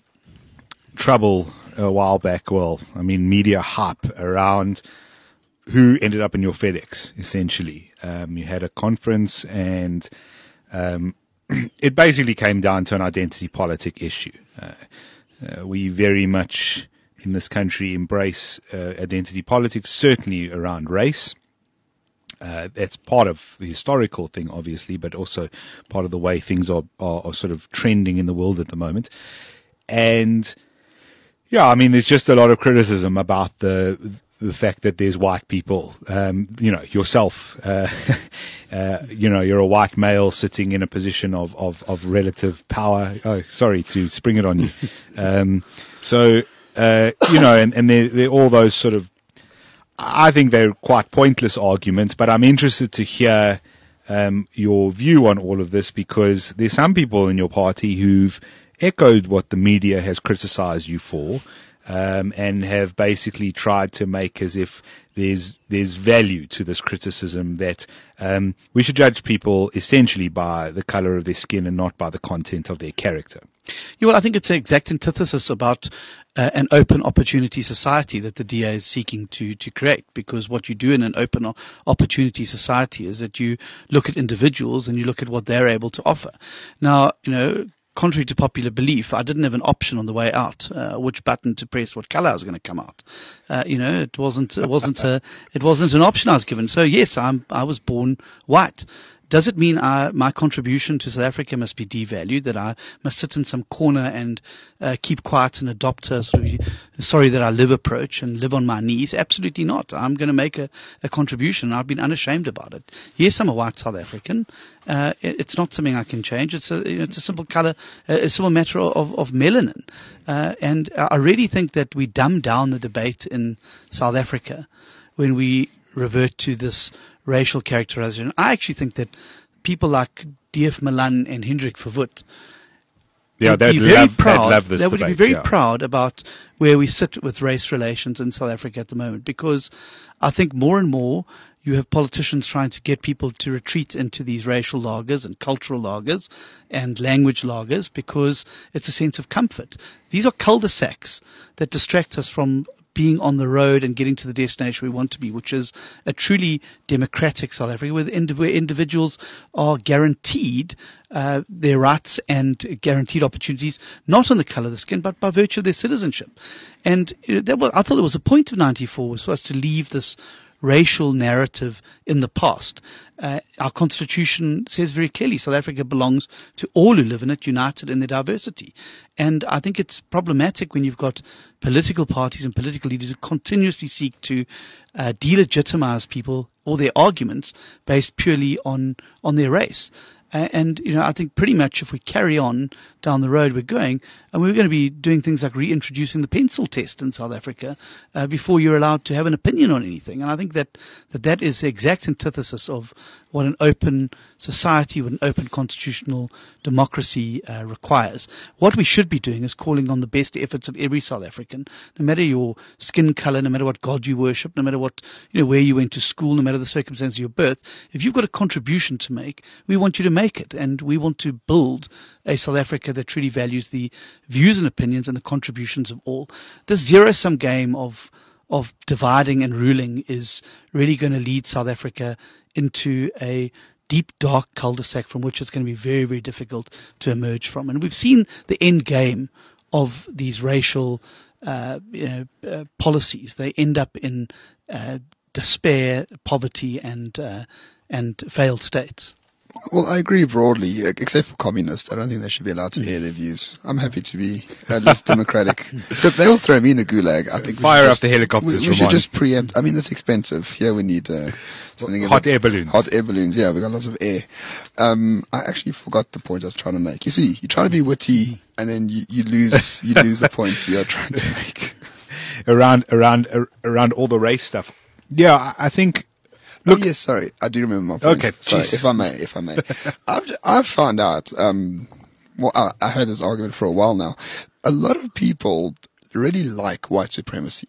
trouble a while back. Well, I mean, media hype around who ended up in your FedEx, essentially. Um, you had a conference and um, it basically came down to an identity politic issue. Uh, uh, we very much in this country embrace uh, identity politics, certainly around race. Uh, that's part of the historical thing, obviously, but also part of the way things are, are, are sort of trending in the world at the moment. And yeah, I mean, there's just a lot of criticism about the the fact that there's white people, um, you know, yourself, uh, uh, you know, you're a white male sitting in a position of, of, of relative power. Oh, sorry to spring it on you. Um, so, uh, you know, and, and they're, they're all those sort of, I think they're quite pointless arguments, but I'm interested to hear um, your view on all of this, because there's some people in your party who've echoed what the media has criticized you for, um, and have basically tried to make as if there's there's value to this criticism, that um, we should judge people essentially by the color of their skin and not by the content of their character. Yeah, well, I think it's an exact antithesis about uh, an open opportunity society that the D A is seeking to, to create, because what you do in an open o- opportunity society is that you look at individuals and you look at what they're able to offer. Now, you know, contrary to popular belief, I didn't have an option on the way out, uh, which button to press, what color I was going to come out. Uh, you know, it wasn't, it wasn't a, it wasn't an option I was given. So yes, I'm, I was born white. Does it mean I, my contribution to South Africa must be devalued, that I must sit in some corner and uh, keep quiet and adopt a sort of sorry that I live approach and live on my knees? Absolutely not. I'm going to make a, a contribution. I've been unashamed about it. Yes, I'm a white South African. Uh, it, it's not something I can change. It's a, you know, it's a simple color, a simple matter of, of melanin. Uh, and I really think that we dumb down the debate in South Africa when we revert to this racial characterization. I actually think that people like D F Malan and Hendrik Verwoerd Yeah, would they'd be very love, proud. they'd love this They would debate, be very yeah. proud about where we sit with race relations in South Africa at the moment, because I think more and more you have politicians trying to get people to retreat into these racial lagers and cultural lagers and language lagers, because it's a sense of comfort. These are cul-de-sacs that distract us from being on the road and getting to the destination we want to be, which is a truly democratic South Africa, where, indiv- where individuals are guaranteed uh, their rights and guaranteed opportunities, not on the color of the skin, but by virtue of their citizenship. And you know, that was, I thought it was the point of ninety-four, was for us to leave this racial narrative in the past. Uh, our constitution says very clearly South Africa belongs to all who live in it, united in their diversity. And I think it's problematic when you've got political parties and political leaders who continuously seek to uh, delegitimize people or their arguments based purely on, on their race. Uh, and, you know, I think pretty much if we carry on down the road we're going, and we're going to be doing things like reintroducing the pencil test in South Africa uh, before you're allowed to have an opinion on anything. And I think that, that that is the exact antithesis of what an open society with an open constitutional democracy uh, requires. What we should be doing is calling on the best efforts of every South African, no matter your skin color, no matter what God you worship, no matter what, you know, where you went to school, no matter the circumstances of your birth. If you've got a contribution to make, we want you to make it, and we want to build a South Africa that truly values the views and opinions and the contributions of all. This zero-sum game of of dividing and ruling is really going to lead South Africa into a deep, dark cul-de-sac from which it's going to be very, very difficult to emerge from. And we've seen the end game of these racial uh, you know, uh, policies. They end up in uh, despair, poverty, and uh, and failed states. Well, I agree broadly, except for communists. I don't think they should be allowed to hear their views. I'm happy to be at least democratic. But they'll throw me in the gulag. I think Fire just, up the helicopters. We, we should just preempt. I mean, it's expensive. Here we need uh, something hot about, air balloons. Hot air balloons. Yeah, we got lots of air. Um, I actually forgot the point I was trying to make. You see, you try to be witty, and then you, you lose you lose the point you're trying to make. Around around around all the race stuff. Yeah, I, I think. Look, oh, yes, sorry. I do remember my point. Okay, sorry, geez. if I may, if I may. I've, I've found out, um, well, I, I had this argument for a while now. A lot of people really like white supremacy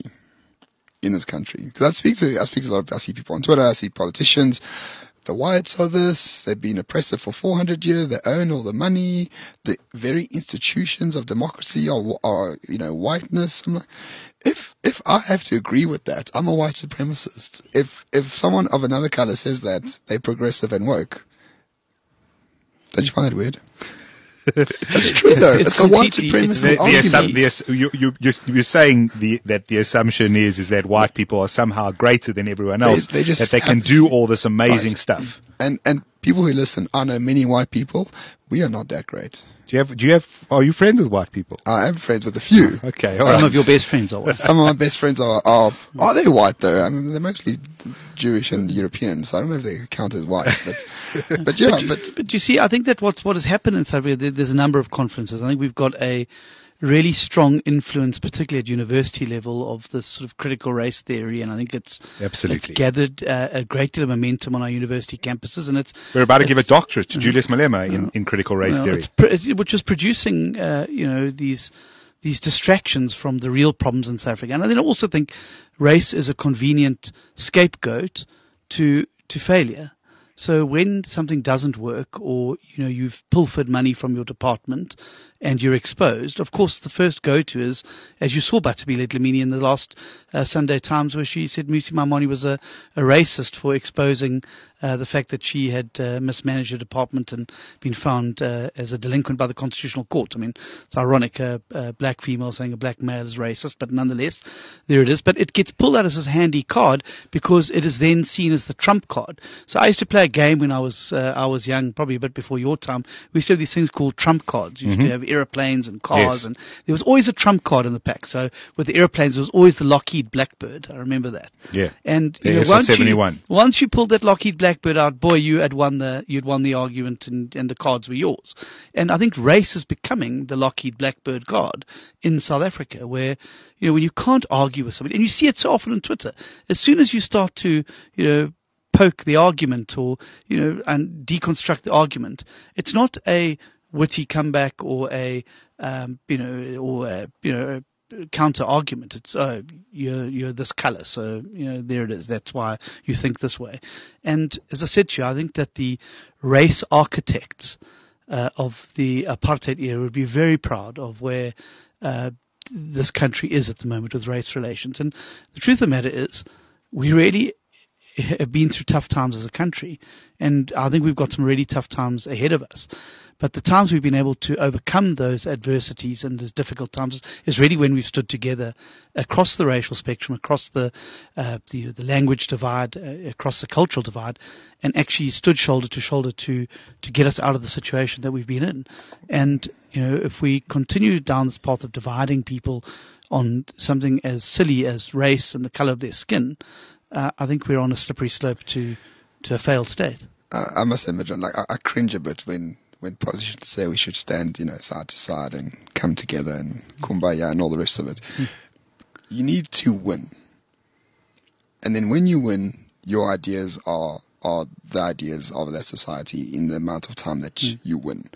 in this country. Because I speak to, I speak to a lot of, I see people on Twitter, I see politicians. The whites are this, they've been oppressive for four hundred years, they own all the money, the very institutions of democracy are, are you know, whiteness. I'm like, if, if I have to agree with that, I'm a white supremacist. If, if someone of another color says that, they're progressive and woke. Don't you find that weird? That's true though. It's, it's, it's a white supremacy the, the argument. assum- the ass- you, you, you're, you're saying the, that the assumption is is that white people are somehow greater than everyone else, They- they just that they can have do to- all this amazing Right. stuff. And and people who listen, I know many white people. We are not that great. Do you have, do you have, are you friends with white people? I am friends with a few. Okay, all Some right. of your best friends are white. Some of my best friends are, are, are they white though? I mean, they're mostly Jewish and European, so I don't know if they count as white, but, but yeah, but, But you see, I think that what's, what has happened in South Africa, there- there's a number of conferences. I think we've got a really strong influence, particularly at university level, of this sort of critical race theory, and I think it's Absolutely. it's gathered uh, a great deal of momentum on our university campuses, and it's We're about to give a it's- doctorate to Julius Malema in, in critical race well, theory. it's pr- it's- which is producing, uh, you know, these these distractions from the real problems in South Africa. And I then also think race is a convenient scapegoat to to failure. So when something doesn't work, or you know you've pilfered money from your department and you're exposed, of course the first go-to is, as you saw Batabile Dlamini in the last uh, Sunday Times, where she said Musi Maimane was a, a racist for exposing uh, the fact that she had uh, mismanaged her department and been found uh, as a delinquent by the Constitutional Court. I mean, it's ironic, a, a black female saying a black male is racist, but nonetheless, there it is. But it gets pulled out as a handy card because it is then seen as the trump card. So I used to play a game when I was uh, I was young, probably a bit before your time. We used to have these things called trump cards. You used Mm-hmm. to have aeroplanes and cars, Yes. and there was always a trump card in the pack. So with the aeroplanes, there was always the Lockheed Blackbird. I remember that. Yeah. And The you know, S O once you, seventy-one. once you pulled that Lockheed Blackbird out, boy, you had won the you'd won the argument, and, and the cards were yours. And I think race is becoming the Lockheed Blackbird card in South Africa, where you know when you can't argue with somebody, and you see it so often on Twitter. As soon as you start to you know poke the argument, or you know and deconstruct the argument, it's not a witty comeback or a um, you know or a, you know counter argument. It's oh you're you're this color, so you know there it is. That's why you think this way. And as I said to you, I think that the race architects uh, of the apartheid era would be very proud of where uh, this country is at the moment with race relations. And the truth of the matter is, we really have been through tough times as a country, and I think we've got some really tough times ahead of us. But the times we've been able to overcome those adversities and those difficult times is really when we've stood together across the racial spectrum, across the uh, the, the language divide, uh, across the cultural divide, and actually stood shoulder to shoulder to to get us out of the situation that we've been in. And you know, if we continue down this path of dividing people on something as silly as race and the color of their skin, uh, I think we're on a slippery slope to to a failed state. uh, I must admit, John, like I, I cringe a bit when when politicians say we should stand, you know, side to side and come together and kumbaya and all the rest of it. Mm. You need to win, and then when you win, your ideas are are the ideas of that society in the amount of time that Mm. you win.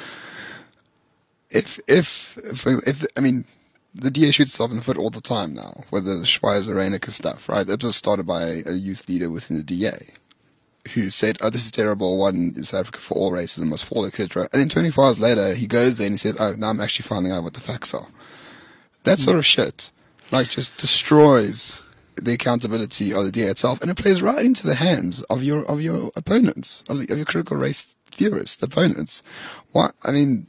If if if, if I mean. The D A shoots itself in the foot all the time now, with the Schweizer Reinecker stuff, right? It was started by a youth leader within the D A who said, oh, this is terrible, one in South Africa for all racism must fall, et cetera. And then twenty-four hours later, he goes there and he says, oh, now I'm actually finding out what the facts are. That sort of shit, like, just destroys the accountability of the D A itself, and it plays right into the hands of your of your opponents, of, the, of your critical race theorist opponents. What, I mean...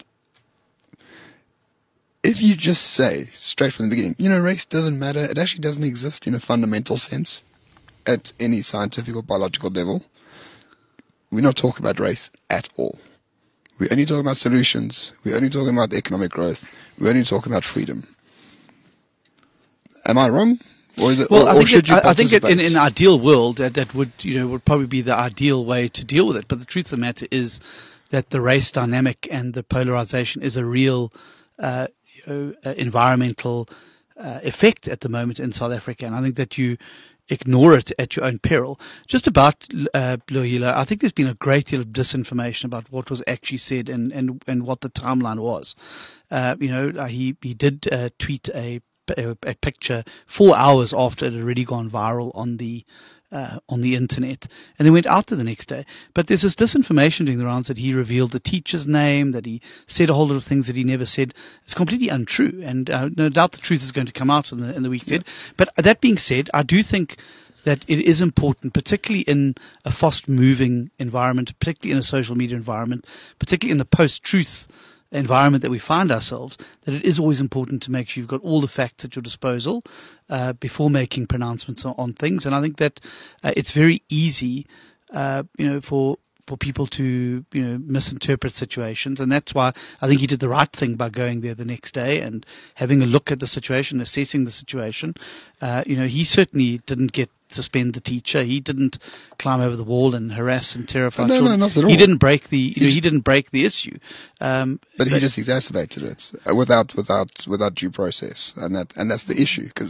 If you just say straight from the beginning, you know, race doesn't matter, it actually doesn't exist in a fundamental sense at any scientific or biological level, we're not talking about race at all. We're only talking about solutions. We're only talking about economic growth. We're only talking about freedom. Am I wrong? Or, is it, Well, or, I or think, should it, you I, I think it, in, participate? in an ideal world, that, that would you know would probably be the ideal way to deal with it. But the truth of the matter is that the race dynamic and the polarization is a real uh, you know, uh, environmental uh, effect at the moment in South Africa, and I think that you ignore it at your own peril. Just about uh, Lohila, I think there's been a great deal of disinformation about what was actually said and, and, and what the timeline was. Uh, you know, uh, he he did uh, tweet a, a a picture four hours after it had already gone viral on the uh, on the internet, and then went out there the next day. But there's this disinformation doing the rounds that he revealed the teacher's name, that he said a whole lot of things that he never said. It's completely untrue, and uh, no doubt the truth is going to come out in the in the weeks ahead. But that being said, I do think that it is important, particularly in a fast-moving environment, particularly in a social media environment, particularly in the post-truth environment that we find ourselves, that it is always important to make sure you've got all the facts at your disposal uh, before making pronouncements on, on things. And I think that uh, it's very easy, uh, you know, for for people to, you know, misinterpret situations. And that's why I think he did the right thing by going there the next day and having a look at the situation, assessing the situation. Uh, you know, he certainly didn't get suspend the teacher. He didn't climb over the wall and harass and terrify Oh, no, children. no, not at all. He didn't break the, you He know, just- he didn't break the issue. Um, But he just exacerbated it uh, without without without due process, and that and that's the issue because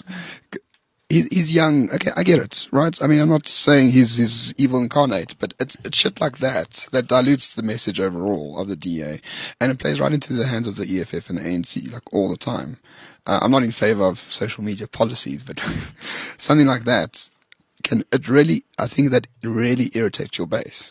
he's, he's young. Okay, I get it, right? I mean, I'm not saying he's he's evil incarnate, but it's it's shit like that that dilutes the message overall of the D A, and it plays right into the hands of the E F F and the A N C like all the time. Uh, I'm not in favor of social media policies, but something like that can it really? I think that really irritates your base.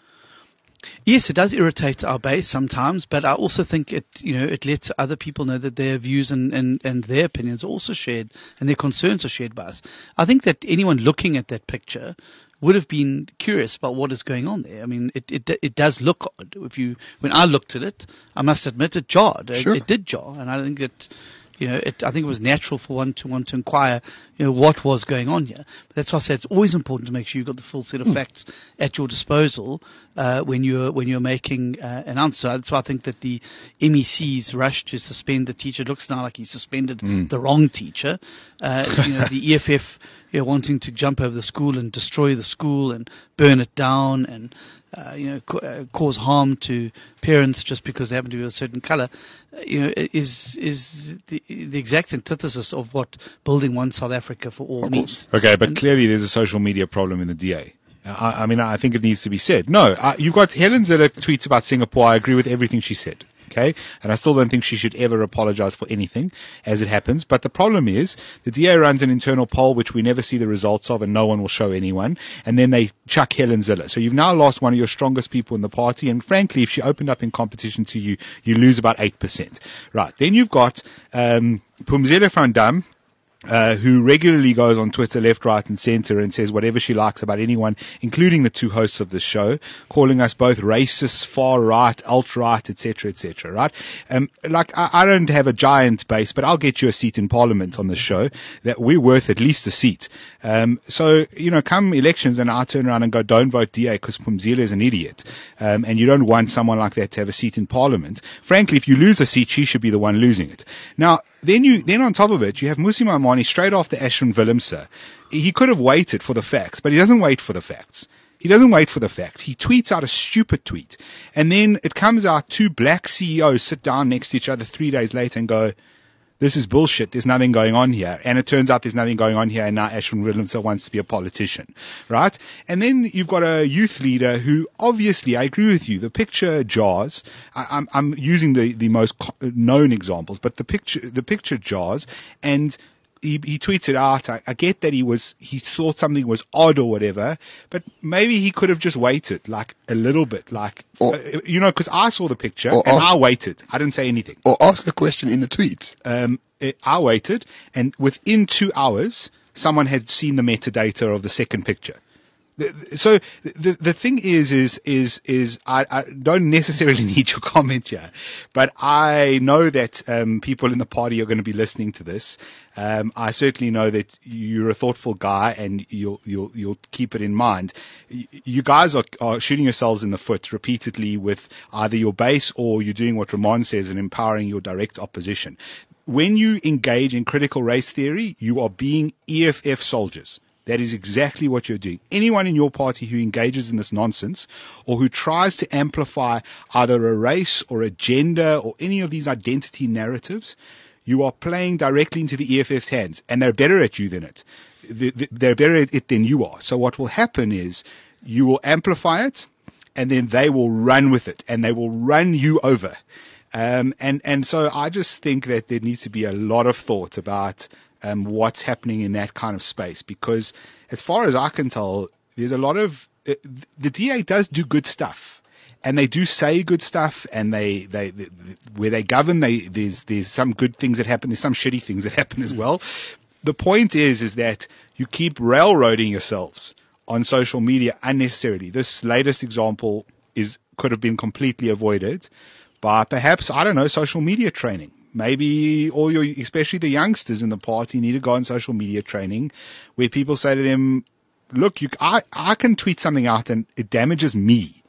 Yes, it does irritate our base sometimes, but I also think it, you know, it lets other people know that their views and, and, and their opinions are also shared and their concerns are shared by us. I think that anyone looking at that picture would have been curious about what is going on there. I mean, it it, it does look odd. If you, when I looked at it, I must admit it jarred. It, Sure. it did jar, and I think that. You know, it, I think it was natural for one to want to inquire, you know, what was going on here. But that's why I say it's always important to make sure you've got the full set of Mm. facts at your disposal uh, when you're when you're making uh, an answer. That's why I think that the M E C's rush to suspend the teacher looks now like he suspended Mm. the wrong teacher. Uh, you know, the E F F, you know, wanting to jump over the school and destroy the school and burn it down and uh, you know, ca- uh, cause harm to parents just because they happen to be of a certain color, uh, you know, is is the, the exact antithesis of what building one South Africa for all Of means. Okay, but And- clearly there's a social media problem in the D A. I, I mean, I think it needs to be said. No, I, you've got Helen Zille tweets about Singapore. I agree with everything she said. Okay, and I still don't think she should ever apologize for anything as it happens. But the problem is the D A runs an internal poll which we never see the results of and no one will show anyone. And then they chuck Helen Zille. So you've now lost one of your strongest people in the party. And frankly, if she opened up in competition to you, you lose about eight percent. Right. Then you've got, um, Phumzile van Dam, Uh, who regularly goes on Twitter left, right and center and says whatever she likes about anyone, including the two hosts of the show, calling us both racist, far right, alt-right, et cetera, et cetera, right? Um, like, I, I don't have a giant base, but I'll get you a seat in parliament on the show that we're worth at least a seat. Um, so, you know, come elections and I turn around and go, don't vote D A because Phumzile is an idiot. Um, and you don't want someone like that to have a seat in parliament. Frankly, if you lose a seat, she should be the one losing it. Now, then you, then on top of it, you have Musi Maimane straight after Ashwin Willemse. He could have waited for the facts, but he doesn't wait for the facts. He doesn't wait for the facts. He tweets out a stupid tweet. And then it comes out two black C E Os sit down next to each other three days later and go, this is bullshit. There's nothing going on here. And it turns out there's nothing going on here. And now Ashwin Willemse wants to be a politician, right? And then you've got a youth leader who obviously, I agree with you, the picture jars. I, I'm, I'm using the, the most co- known examples, but the picture, the picture jars and He, he tweets it out. I, I get that he was, he thought something was odd or whatever, but maybe he could have just waited like a little bit, like, Or- uh, you know, cause I saw the picture Or and ask- I waited. I didn't say anything. Or ask the question in the tweet. Um, it, I waited and within two hours, someone had seen the metadata of the second picture. The- So the the thing is is is is I, I don't necessarily need your comment here, but I know that um, people in the party are going to be listening to this. Um, I certainly know that you're a thoughtful guy and you'll you'll you'll keep it in mind. Y- You guys are, are shooting yourselves in the foot repeatedly with either your base or you're doing what Ramon says and empowering your direct opposition. When you engage in critical race theory, you are being E F F soldiers. That is exactly what you're doing. Anyone in your party who engages in this nonsense or who tries to amplify either a race or a gender or any of these identity narratives, you are playing directly into the E F F's hands, and they're better at you than it. They're better at it than you are. So what will happen is you will amplify it, and then they will run with it, and they will run you over. Um, and, and so I just think that there needs to be a lot of thought about Um, what's happening in that kind of space, because as far as I can tell, there's a lot of uh, the D A does do good stuff, and they do say good stuff, and they they, they where they govern, they there's there's some good things that happen, there's some shitty things that happen as well. The point is is that you keep railroading yourselves on social media unnecessarily. This latest example is could have been completely avoided by perhaps, I don't know, social media training. Maybe all your, especially the youngsters in the party, need to go on social media training where people say to them, look, you, I, I can tweet something out and it damages me. It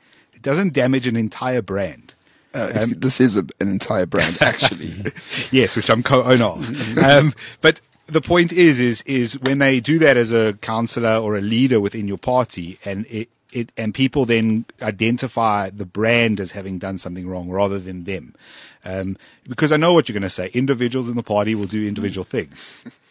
doesn't damage an entire brand. Uh, um, this is a, an entire brand, actually. Yes, which I'm co-owner of. um, but the point is, is, is when they do that as a councillor or a leader within your party, and it, it, and people then identify the brand as having done something wrong rather than them. Um, because I know what you're going to say. Individuals in the party will do individual things.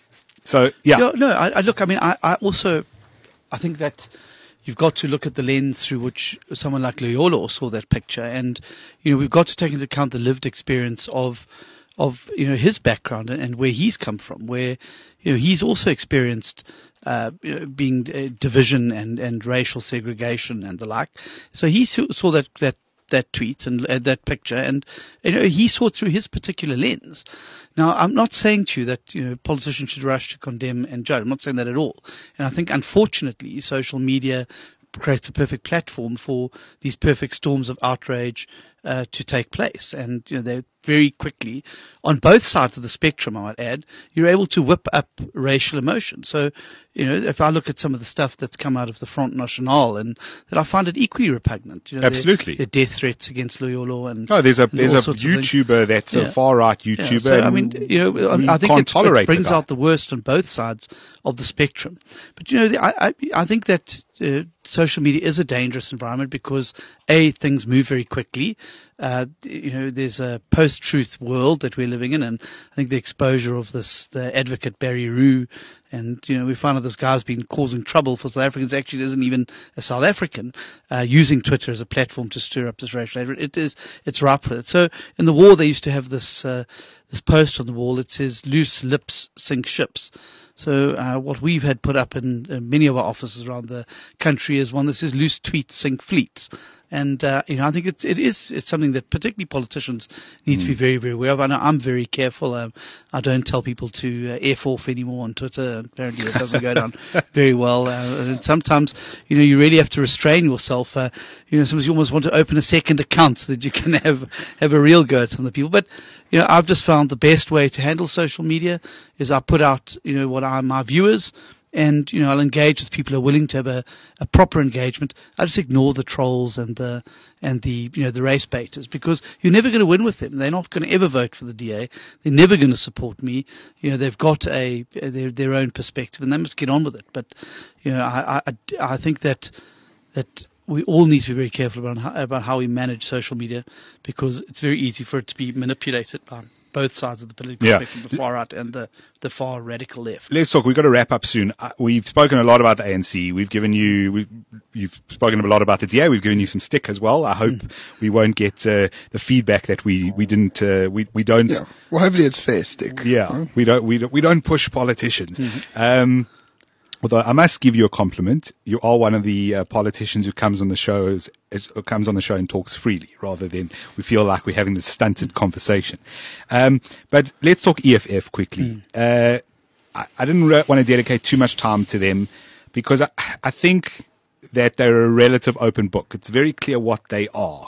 So, yeah. No, no I, I look, I mean, I, I also, I think that you've got to look at the lens through which someone like Loyolo saw that picture. And, you know, we've got to take into account the lived experience of, of, you know, his background and, and where he's come from, where, you know, he's also experienced, uh, you know, being uh, division and, and racial segregation and the like. So he saw, saw that, that, that tweet and uh, that picture, and you know he saw it through his particular lens. Now, I'm not saying to you that you know politicians should rush to condemn and judge. I'm not saying that at all. And I think, unfortunately, social media creates a perfect platform for these perfect storms of outrage uh, to take place. And you know they very quickly, on both sides of the spectrum, I might add, you're able to whip up racial emotion. So, you know, if I look at some of the stuff that's come out of the Front National, and that I find it equally repugnant. You know, Absolutely. The death threats against Loyolo and oh, there's a and there's all a sorts of things. YouTuber that's Yeah. a far right YouTuber. Yeah, so, I mean, you know, we I think can't it, tolerate it brings the guy. out the worst on both sides of the spectrum. But you know, the, I, I I think that uh, social media is a dangerous environment because a things move very quickly. Uh, you know, there's a post-truth world that we're living in, and I think the exposure of this, the advocate Barry Rue, and you know, we find out this guy's been causing trouble for South Africans. Actually, isn't even a South African, uh, using Twitter as a platform to stir up this racial hatred. It is, it's ripe for it. So in the war, they used to have this uh, this post on the wall. It says, "Loose lips sink ships." So uh, what we've had put up in, in many of our offices around the country is one that says "Loose tweets sink fleets." And uh, you know, I think it's it is it's something that particularly politicians need mm. to be very very aware of. I know I'm very careful. Um, I don't tell people to uh, F off anymore on Twitter. Apparently, it doesn't go down very well. Uh, and sometimes, you know, you really have to restrain yourself. Uh, you know, sometimes you almost want to open a second account so that you can have have a real go at some of the people. But you know, I've just found the best way to handle social media is I put out, you know, what are my viewers. And, you know, I'll engage with people who are willing to have a, a proper engagement. I just ignore the trolls and the, and the, you know, the race baiters because you're never going to win with them. They're not going to ever vote for the D A. They're never going to support me. You know, they've got a, their, their own perspective and they must get on with it. But, you know, I, I, I think that, that we all need to be very careful about how, about how we manage social media because it's very easy for it to be manipulated by both sides of the political Yeah. spectrum, the far right and the, the far radical left. Let's talk. We've got to wrap up soon. Uh, we've spoken a lot about the A N C. We've given you, we've, you've spoken a lot about the D A. We've given you some stick as well. I hope mm. we won't get uh, the feedback that we we didn't. Uh, we we don't. Yeah. Well, hopefully it's fair stick. Yeah. Right? We don't we don't we don't push politicians. Mm-hmm. Um, Although I must give you a compliment, you are one of the uh, politicians who comes on the show as, as, comes on the show and talks freely, rather than we feel like we're having this stunted conversation. Um, but let's talk E F F quickly. Mm. Uh, I, I didn't re- want to dedicate too much time to them because I, I think that they're a relative open book. It's very clear what they are,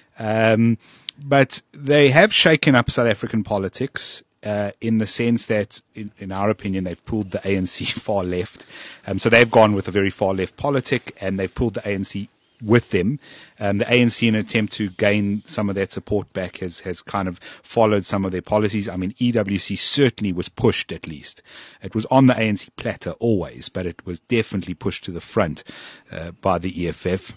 um, but they have shaken up South African politics. Uh, in the sense that, in, in our opinion, they've pulled the A N C far left. Um, so they've gone with a very far left politic and they've pulled the A N C with them. Um, the A N C, in an attempt to gain some of that support back, has, has kind of followed some of their policies. I mean, E W C certainly was pushed, at least. It was on the A N C platter always, but it was definitely pushed to the front uh, by the E F F.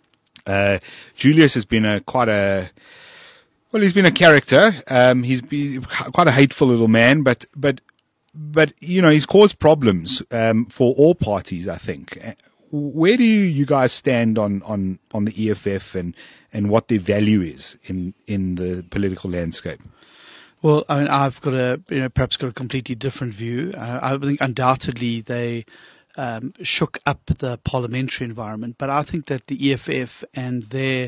Uh, Julius has been a quite a... Well, he's been a character. Um, he's, he's quite a hateful little man, but but but you know he's caused problems um, for all parties. I think. Where do you guys stand on, on, on the E F F and, and what their value is in, in the political landscape? Well, I mean, I've got a you know perhaps got a completely different view. Uh, I think undoubtedly they um, shook up the parliamentary environment, but I think that the E F F and their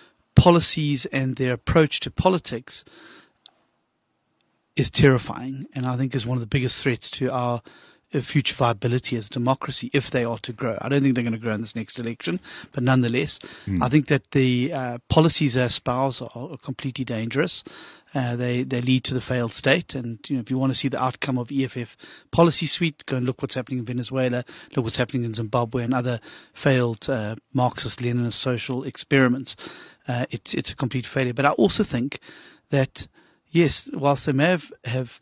policies and their approach to politics is terrifying, and I think is one of the biggest threats to our uh, future viability as democracy if they are to grow. I don't think they're going to grow in this next election, but nonetheless, mm. I think that the uh, policies they espouse are, are completely dangerous. Uh, they they lead to the failed state, and you know if you want to see the outcome of E F F policy suite, go and look what's happening in Venezuela, look what's happening in Zimbabwe and other failed uh, Marxist-Leninist social experiments. Uh, it's it's a complete failure. But I also think that yes, whilst they may have have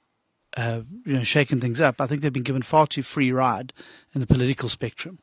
uh, you know shaken things up, I think they've been given far too free ride in the political spectrum.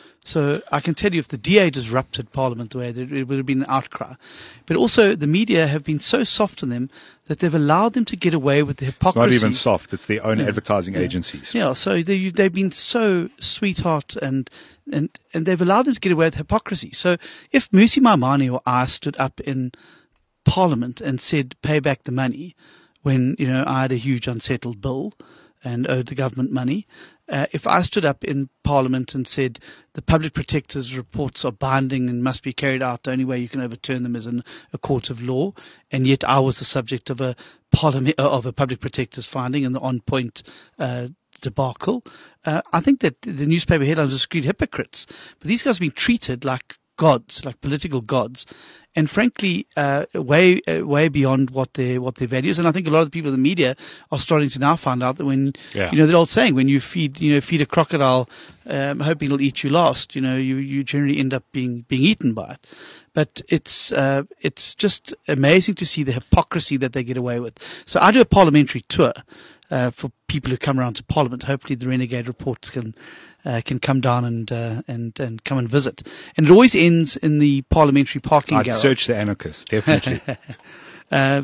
So I can tell you if the D A disrupted Parliament the way that it would have been an outcry. But also the media have been so soft on them that they've allowed them to get away with the hypocrisy. It's not even soft. It's their own yeah. advertising yeah. agencies. Yeah, so they, they've been so sweetheart and, and, and they've allowed them to get away with hypocrisy. So if Musi Maimane or I stood up in Parliament and said pay back the money when, you know, I had a huge unsettled bill and owed the government money, Uh, if I stood up in Parliament and said the public protector's reports are binding and must be carried out, the only way you can overturn them is in a court of law, and yet I was the subject of a parliament of a public protector's finding and the on-point uh, debacle, uh, I think that the newspaper headlines are screed hypocrites. But these guys have been treated like gods, like political gods, and frankly, uh, way uh, way beyond what their what their values. And I think a lot of the people in the media are starting to now find out that when yeah. you know the old saying, when you feed you know feed a crocodile, um, hoping it'll eat you last, you know you, you generally end up being being eaten by it. But it's uh, it's just amazing to see the hypocrisy that they get away with. So I do a parliamentary tour uh, for people who come around to Parliament. Hopefully, the Renegade reports can. Uh, can come down and uh, and and come and visit, and it always ends in the parliamentary parking I'd garage. Search the anarchists, definitely. uh,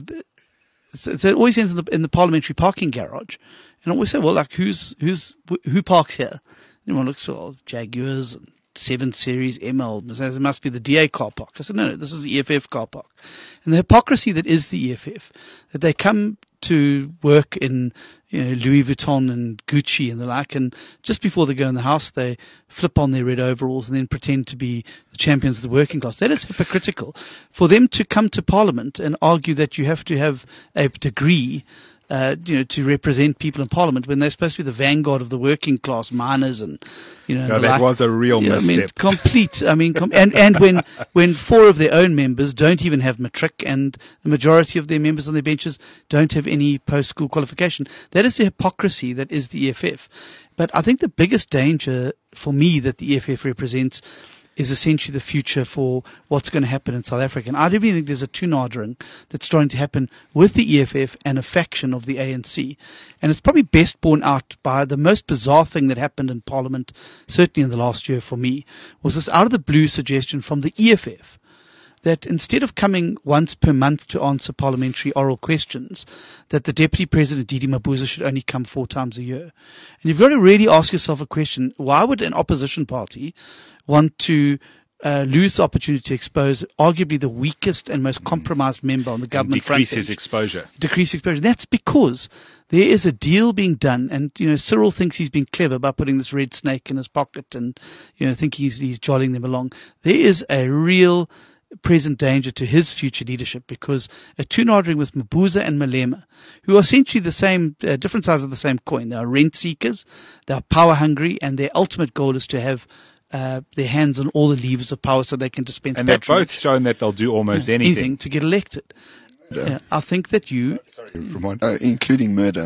so, so it always ends in the in the parliamentary parking garage, and I always say, well, like who's who's who parks here? Anyone looks for well, Jaguars and seven Series M L. It must be the D A car park. I said, no, no, this is the E F F car park, and the hypocrisy that is the E F F, that they come to work in you know, Louis Vuitton and Gucci and the like, and just before they go in the house, they flip on their red overalls and then pretend to be the champions of the working class. That is hypocritical. For them to come to Parliament and argue that you have to have a degree Uh, you know, to represent people in Parliament when they're supposed to be the vanguard of the working class, miners and, you know. No, the that like. was a real you know, misstep. I mean, complete, I mean, com- and, and when, when four of their own members don't even have matric and the majority of their members on their benches don't have any post-school qualification, that is the hypocrisy that is the E F F. But I think the biggest danger for me that the E F F represents is essentially the future for what's going to happen in South Africa. And I do think there's a toenadering that's starting to happen with the E F F and a faction of the A N C. And it's probably best borne out by the most bizarre thing that happened in Parliament, certainly in the last year for me, was this out of the blue suggestion from the E F F that instead of coming once per month to answer parliamentary oral questions, that the Deputy President, Didi Mabuza, should only come four times a year. And you've got to really ask yourself a question, why would an opposition party want to uh, lose the opportunity to expose arguably the weakest and most compromised member on the government front bench? Decrease his exposure. Decrease exposure. That's because there is a deal being done, and you know Cyril thinks he's been clever by putting this red snake in his pocket and you know thinking he's, he's jollying them along. There is a real present danger to his future leadership because a toenadering with Mabuza and Malema, who are essentially the same, uh, different sides of the same coin. They are rent seekers, they are power hungry, and their ultimate goal is to have uh, their hands on all the levers of power so they can dispense And they've patronage. both shown that they'll do almost Yeah, anything. anything to get elected. Yeah. Uh, I think that you, Sorry, from one. Uh, including murder.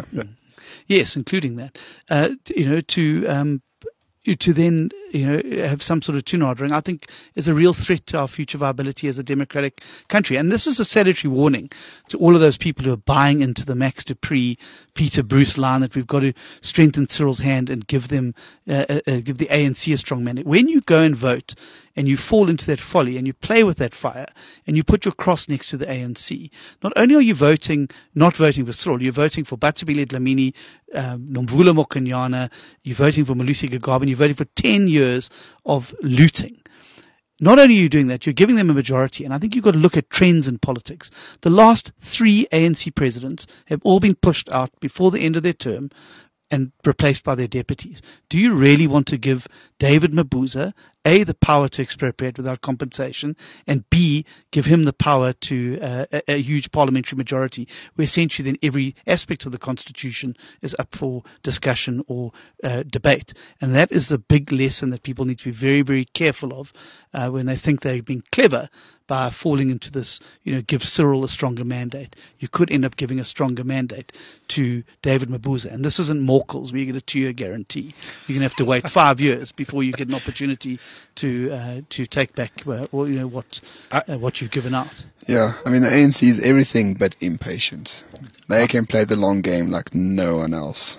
yes, including that, uh, you know, to um, to then you know have some sort of toenadering, I think is a real threat to our future viability as a democratic country. And this is a salutary warning to all of those people who are buying into the Max Dupree, Peter Bruce line that we've got to strengthen Cyril's hand and give them uh, uh, give the A N C a strong mandate. When you go and vote and you fall into that folly and you play with that fire and you put your cross next to the A N C, not only are you voting, not voting for Cyril, you're voting for Batshabile Dlamini, um, Nomvula Mokonyana, you're voting for Malusi Gagaba, you're voting for ten years of looting. Not only are you doing that, you're giving them a majority, and I think you've got to look at trends in politics. The last three A N C presidents have all been pushed out before the end of their term and replaced by their deputies. Do you really want to give David Mabuza A, the power to expropriate without compensation, and B, give him the power to uh, a, a huge parliamentary majority, where essentially then every aspect of the Constitution is up for discussion or uh, debate. And that is the big lesson that people need to be very, very careful of uh, when they think they're being clever by falling into this, you know, give Cyril a stronger mandate. You could end up giving a stronger mandate to David Mabuza. And this isn't Morkel's where you get a two-year guarantee. You're going to have to wait five years before you get an opportunity to uh, to take back uh, or, you know, what uh, what you've given out. Yeah, I mean, the A N C is everything but impatient. They can play the long game like no one else.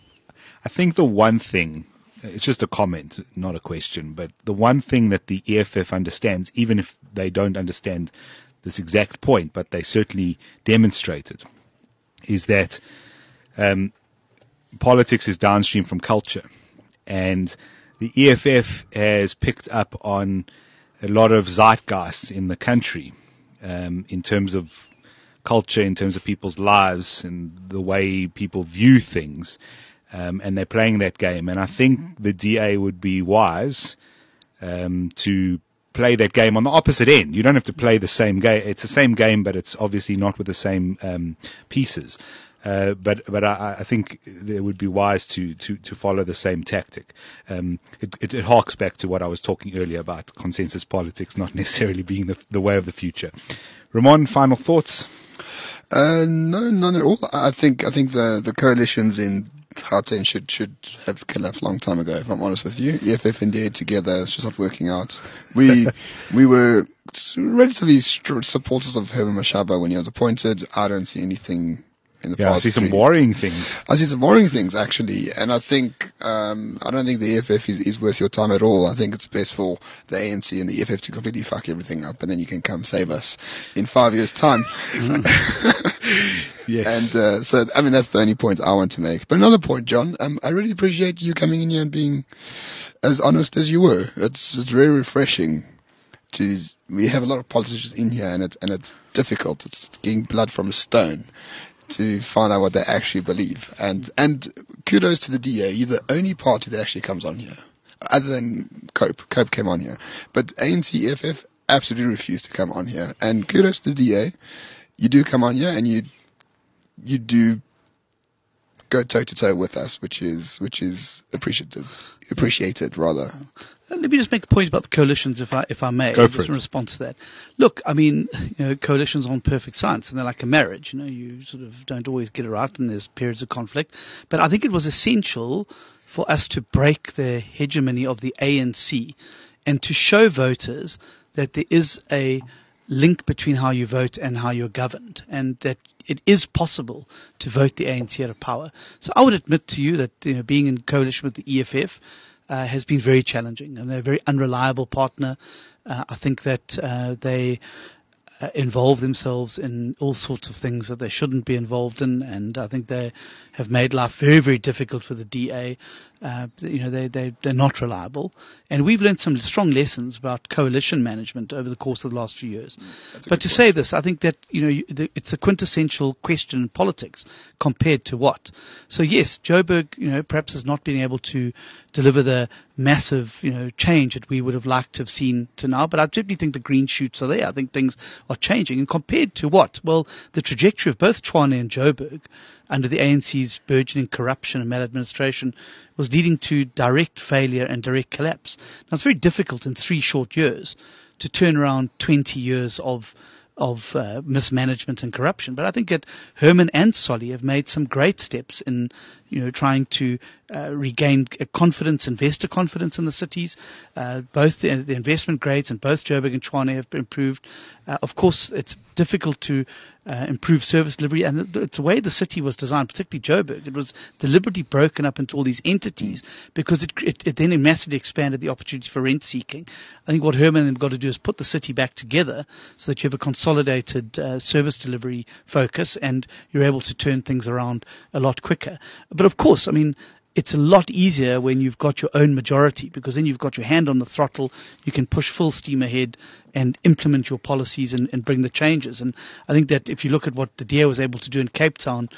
I think the one thing, it's just a comment, not a question, but the one thing that the E F F understands, even if they don't understand this exact point, but they certainly demonstrate it, is that um, politics is downstream from culture. And the E F F has picked up on a lot of zeitgeist in the country um, in terms of culture, in terms of people's lives and the way people view things. Um, and they're playing that game. And I think the D A would be wise um, to play that game on the opposite end. You don't have to play the same game. It's the same game, but it's obviously not with the same um, pieces. Uh, but but I, I think it would be wise to, to, to follow the same tactic. Um, it, it, it harks back to what I was talking earlier about consensus politics not necessarily being the, the way of the future. Ramon, final thoughts? Uh, no, none at all. I think I think the the coalitions in Gauteng should should have collapsed a long time ago, if I'm honest with you. E F F and D A together, it's just not working out. We we were relatively st- supporters of Herman Mashaba when he was appointed. I don't see anything in the yeah, past. I see some three. worrying things. I see some worrying things, actually, and I think um, I don't think the E F F is, is worth your time at all. I think it's best for the A N C and the E F F to completely fuck everything up, and then you can come save us in five years' time. Yes. And uh, so, I mean, that's the only point I want to make. But another point, John, um, I really appreciate you coming in here and being as honest as you were. It's it's very refreshing. To we have a lot of politicians in here, and it's and it's difficult. It's getting blood from a stone to find out what they actually believe. And and kudos to the D A. You're the only party that actually comes on here, other than Cope. Cope came on here, but A N C E F F absolutely refused to come on here. And kudos to the D A. You do come on here, and you you do go toe to toe with us, which is which is appreciative, appreciated rather. Let me just make a point about the coalitions, if I if I may, Go for just it. in response to that. Look, I mean, you know, coalitions aren't perfect science, and they're like a marriage. You know, you sort of don't always get it right, and there's periods of conflict. But I think it was essential for us to break the hegemony of the A N C and to show voters that there is a link between how you vote and how you're governed, and that it is possible to vote the A N C out of power. So I would admit to you that, you know, being in coalition with the E F F uh, has been very challenging, and they're a very unreliable partner. Uh, I think that uh, they uh, involve themselves in all sorts of things that they shouldn't be involved in, and I think they have made life very, very difficult for the D A. Uh, you know, they, they, they're not reliable. And we've learned some strong lessons about coalition management over the course of the last few years. But to say this, I think that, you know, you, the, it's a quintessential question in politics compared to what? So yes, Joburg, you know, perhaps has not been able to deliver the massive, you know, change that we would have liked to have seen to now, but I certainly think the green shoots are there. I think things are changing. And compared to what? Well, the trajectory of both Tshwane and Joburg under the A N C's burgeoning corruption and maladministration was leading to direct failure and direct collapse. Now, it's very difficult in three short years to turn around twenty years of of uh, mismanagement and corruption. But I think that Herman and Solly have made some great steps in, you know, trying to uh, regain confidence, investor confidence in the cities. Uh, both the, the investment grades in both Joburg and Tshwane have improved. Uh, of course, it's difficult to uh, improve service delivery, and the, the way the city was designed, particularly Joburg, it was deliberately broken up into all these entities because it, it, it then massively expanded the opportunity for rent seeking. I think what Herman and them got to do is put the city back together so that you have a consolidated uh, service delivery focus and you're able to turn things around a lot quicker. But of course, I mean, it's a lot easier when you've got your own majority, because then you've got your hand on the throttle. You can push full steam ahead and implement your policies and, and bring the changes. And I think that if you look at what the D A was able to do in Cape Town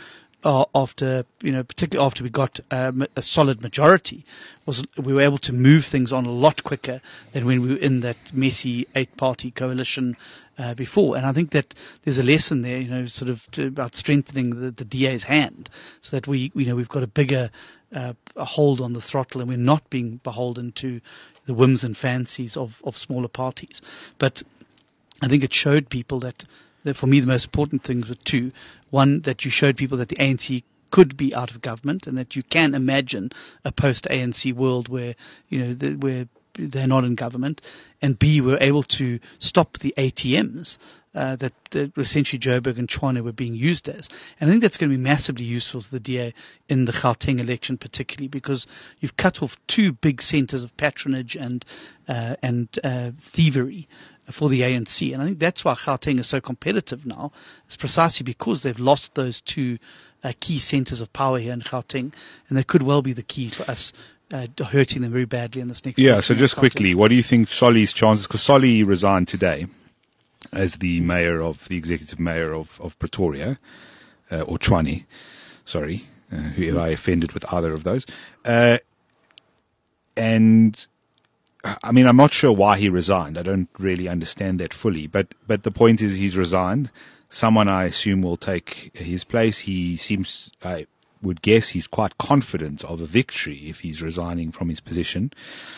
uh, after, you know, particularly after we got um, a solid majority, was we were able to move things on a lot quicker than when we were in that messy eight-party coalition uh, before. And I think that there's a lesson there, you know, sort of to, about strengthening the, the D A's hand, so that we, you know, we've got a bigger uh, a hold on the throttle, and we're not being beholden to the whims and fancies of, of smaller parties. But I think it showed people that, that, for me, the most important things were two. One, that you showed people that the A N C could be out of government, and that you can imagine a post-A N C world where, you know, the, where they're not in government. And B, we're able to stop the A T Ms uh, that, that essentially Joburg and Tshwane were being used as. And I think that's going to be massively useful to the D A in the Gauteng election, particularly because you've cut off two big centres of patronage and uh, and uh, thievery for the A N C. And I think that's why Gauteng is so competitive now. It's precisely because they've lost those two uh, key centres of power here in Gauteng, and they could well be the key for us uh, hurting them very badly in this next Yeah, election so just in Gauteng. quickly, what do you think Solly's chances? Because Solly resigned today as the mayor of, the executive mayor of, of Pretoria, uh, or Tshwane, sorry, uh, whoever I offended with either of those. Uh, and I mean, I'm not sure why he resigned. I don't really understand that fully. But, but the point is he's resigned. Someone, I assume, will take his place. He seems, I would guess, he's quite confident of a victory if he's resigning from his position.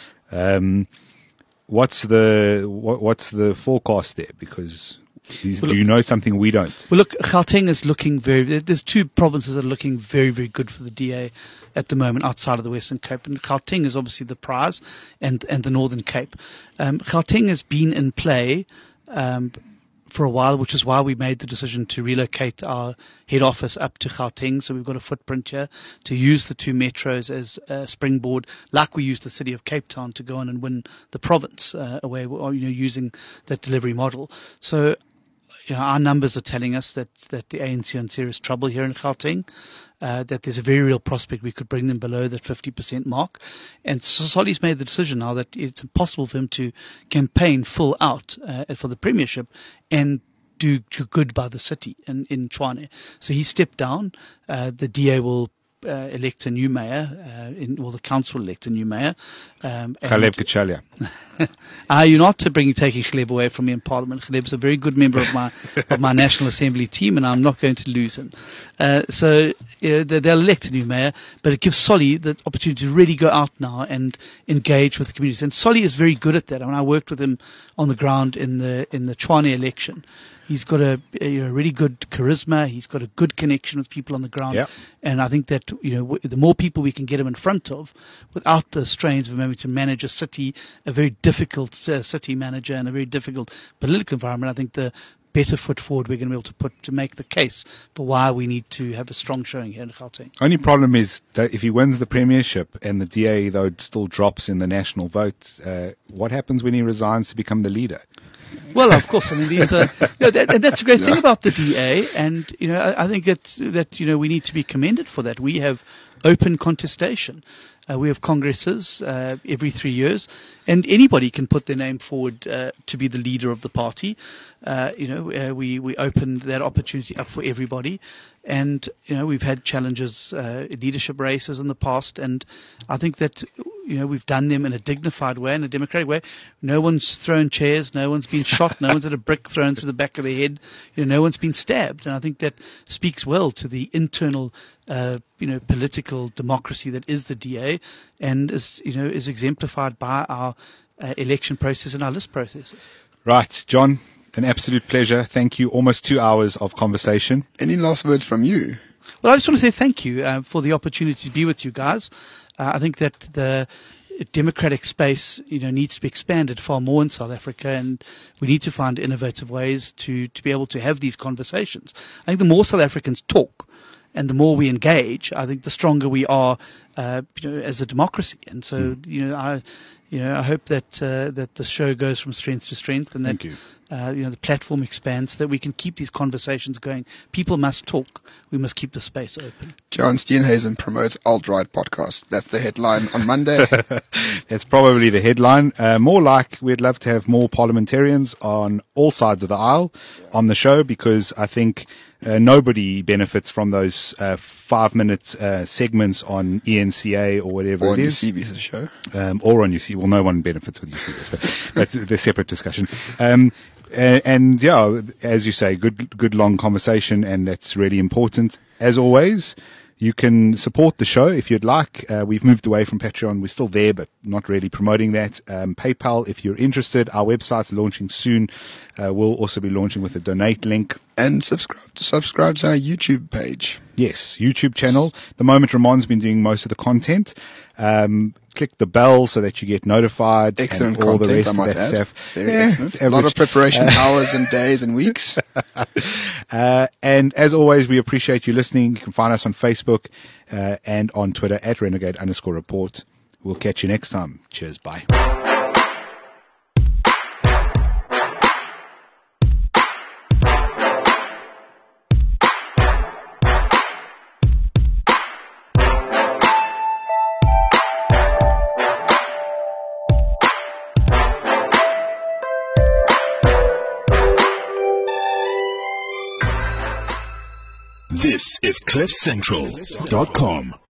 Um, what's the what, what's the forecast there? Because he's, Well, do you know something we don't? Well, look, Gauteng is looking very. There's two provinces that are looking very, very good for the D A at the moment outside of the Western Cape, and Gauteng is obviously the prize, and and the Northern Cape. Um, Gauteng has been in play um, for a while, which is why we made the decision to relocate our head office up to Gauteng. So we've got a footprint here to use the two metros as a springboard, like we used the city of Cape Town to go on and win the province uh, away, or, you know, using that delivery model. So, you know, our numbers are telling us that, that the A N C are in serious trouble here in Gauteng, uh, that there's a very real prospect we could bring them below that fifty percent mark. And so Solly's made the decision now that it's impossible for him to campaign full out uh, for the premiership and do, do good by the city in, in Tshwane. So he stepped down. Uh, the D A will Uh, elect a new mayor, uh, in, well, the council will elect a new mayor. Um, and- Caleb Kachalia. Uh, you're not to bring taking Caleb away from me in Parliament. Caleb's a very good member of my of my National Assembly team, and I'm not going to lose him. Uh, so you know, they, they'll elect a new mayor, but it gives Solly the opportunity to really go out now and engage with the communities. And Solly is very good at that. I mean, I worked with him on the ground in the in the Tshwane election. He's got a, a you know, really good charisma. He's got a good connection with people on the ground. Yep. And I think that, you know, w- the more people we can get him in front of, without the strains of him having to manage a city, a very difficult uh, city manager and a very difficult political environment, I think the better foot forward we're going to be able to put to make the case for why we need to have a strong showing here in Gauteng. Only problem is that if he wins the premiership and the D A, though, still drops in the national vote, uh, what happens when he resigns to become the leader? Well, of course. I mean, these are, you know, that, and that's a great thing about the D A. And, you know, I, I think that, that, you know, we need to be commended for that. We have open contestation. Uh, we have congresses uh, every three years, and anybody can put their name forward uh, to be the leader of the party. Uh, you know, uh, we we opened that opportunity up for everybody, and you know, we've had challenges, uh, leadership races in the past, and I think that you know we've done them in a dignified way, in a democratic way. No one's thrown chairs, no one's been shot, no one's had a brick thrown through the back of their head. You know, no one's been stabbed, and I think that speaks well to the internal. Uh, you know, political democracy that is the D A, and is you know is exemplified by our uh, election process and our list processes. Right, John, an absolute pleasure. Thank you. Almost two hours of conversation. Any last words from you? Well, I just want to say thank you uh, for the opportunity to be with you guys. Uh, I think that the democratic space, you know, needs to be expanded far more in South Africa, and we need to find innovative ways to to be able to have these conversations. I think the more South Africans talk, and the more we engage, I think the stronger we are uh, you know, as a democracy. And so, mm. you know, I, you know, I hope that uh, that the show goes from strength to strength, and that Thank you. Uh, you know, the platform expands, so that we can keep these conversations going. People must talk. We must keep the space open. John Steenhuisen promotes alt-right podcast. That's the headline on Monday. That's probably the headline. Uh, more like we'd love to have more parliamentarians on all sides of the aisle yeah. on the show, because I think uh, nobody benefits from those uh, five-minute uh, segments on E N C A or whatever or it is. Or on Eusebius' show. Um, or on Eusebius. Well, no one benefits with Eusebius, but that's a separate discussion. Um, And, and yeah, as you say, good, good long conversation, and that's really important. As always, you can support the show if you'd like. Uh, we've moved away from Patreon. We're still there, but not really promoting that. Um, PayPal, if you're interested. Our website's launching soon. Uh, we'll also be launching with a donate link. And subscribe, subscribe to our YouTube page. Yes, YouTube channel. The moment Ramon's been doing most of the content. Um, click the bell so that you get notified. Excellent and all content, the rest I might of that add. stuff. Very yeah, excellent. A lot of preparation uh, hours and days and weeks. uh, and as always, we appreciate you listening. You can find us on Facebook uh, and on Twitter at renegade underscore report. We'll catch you next time. Cheers. Bye. This is cliff central dot com.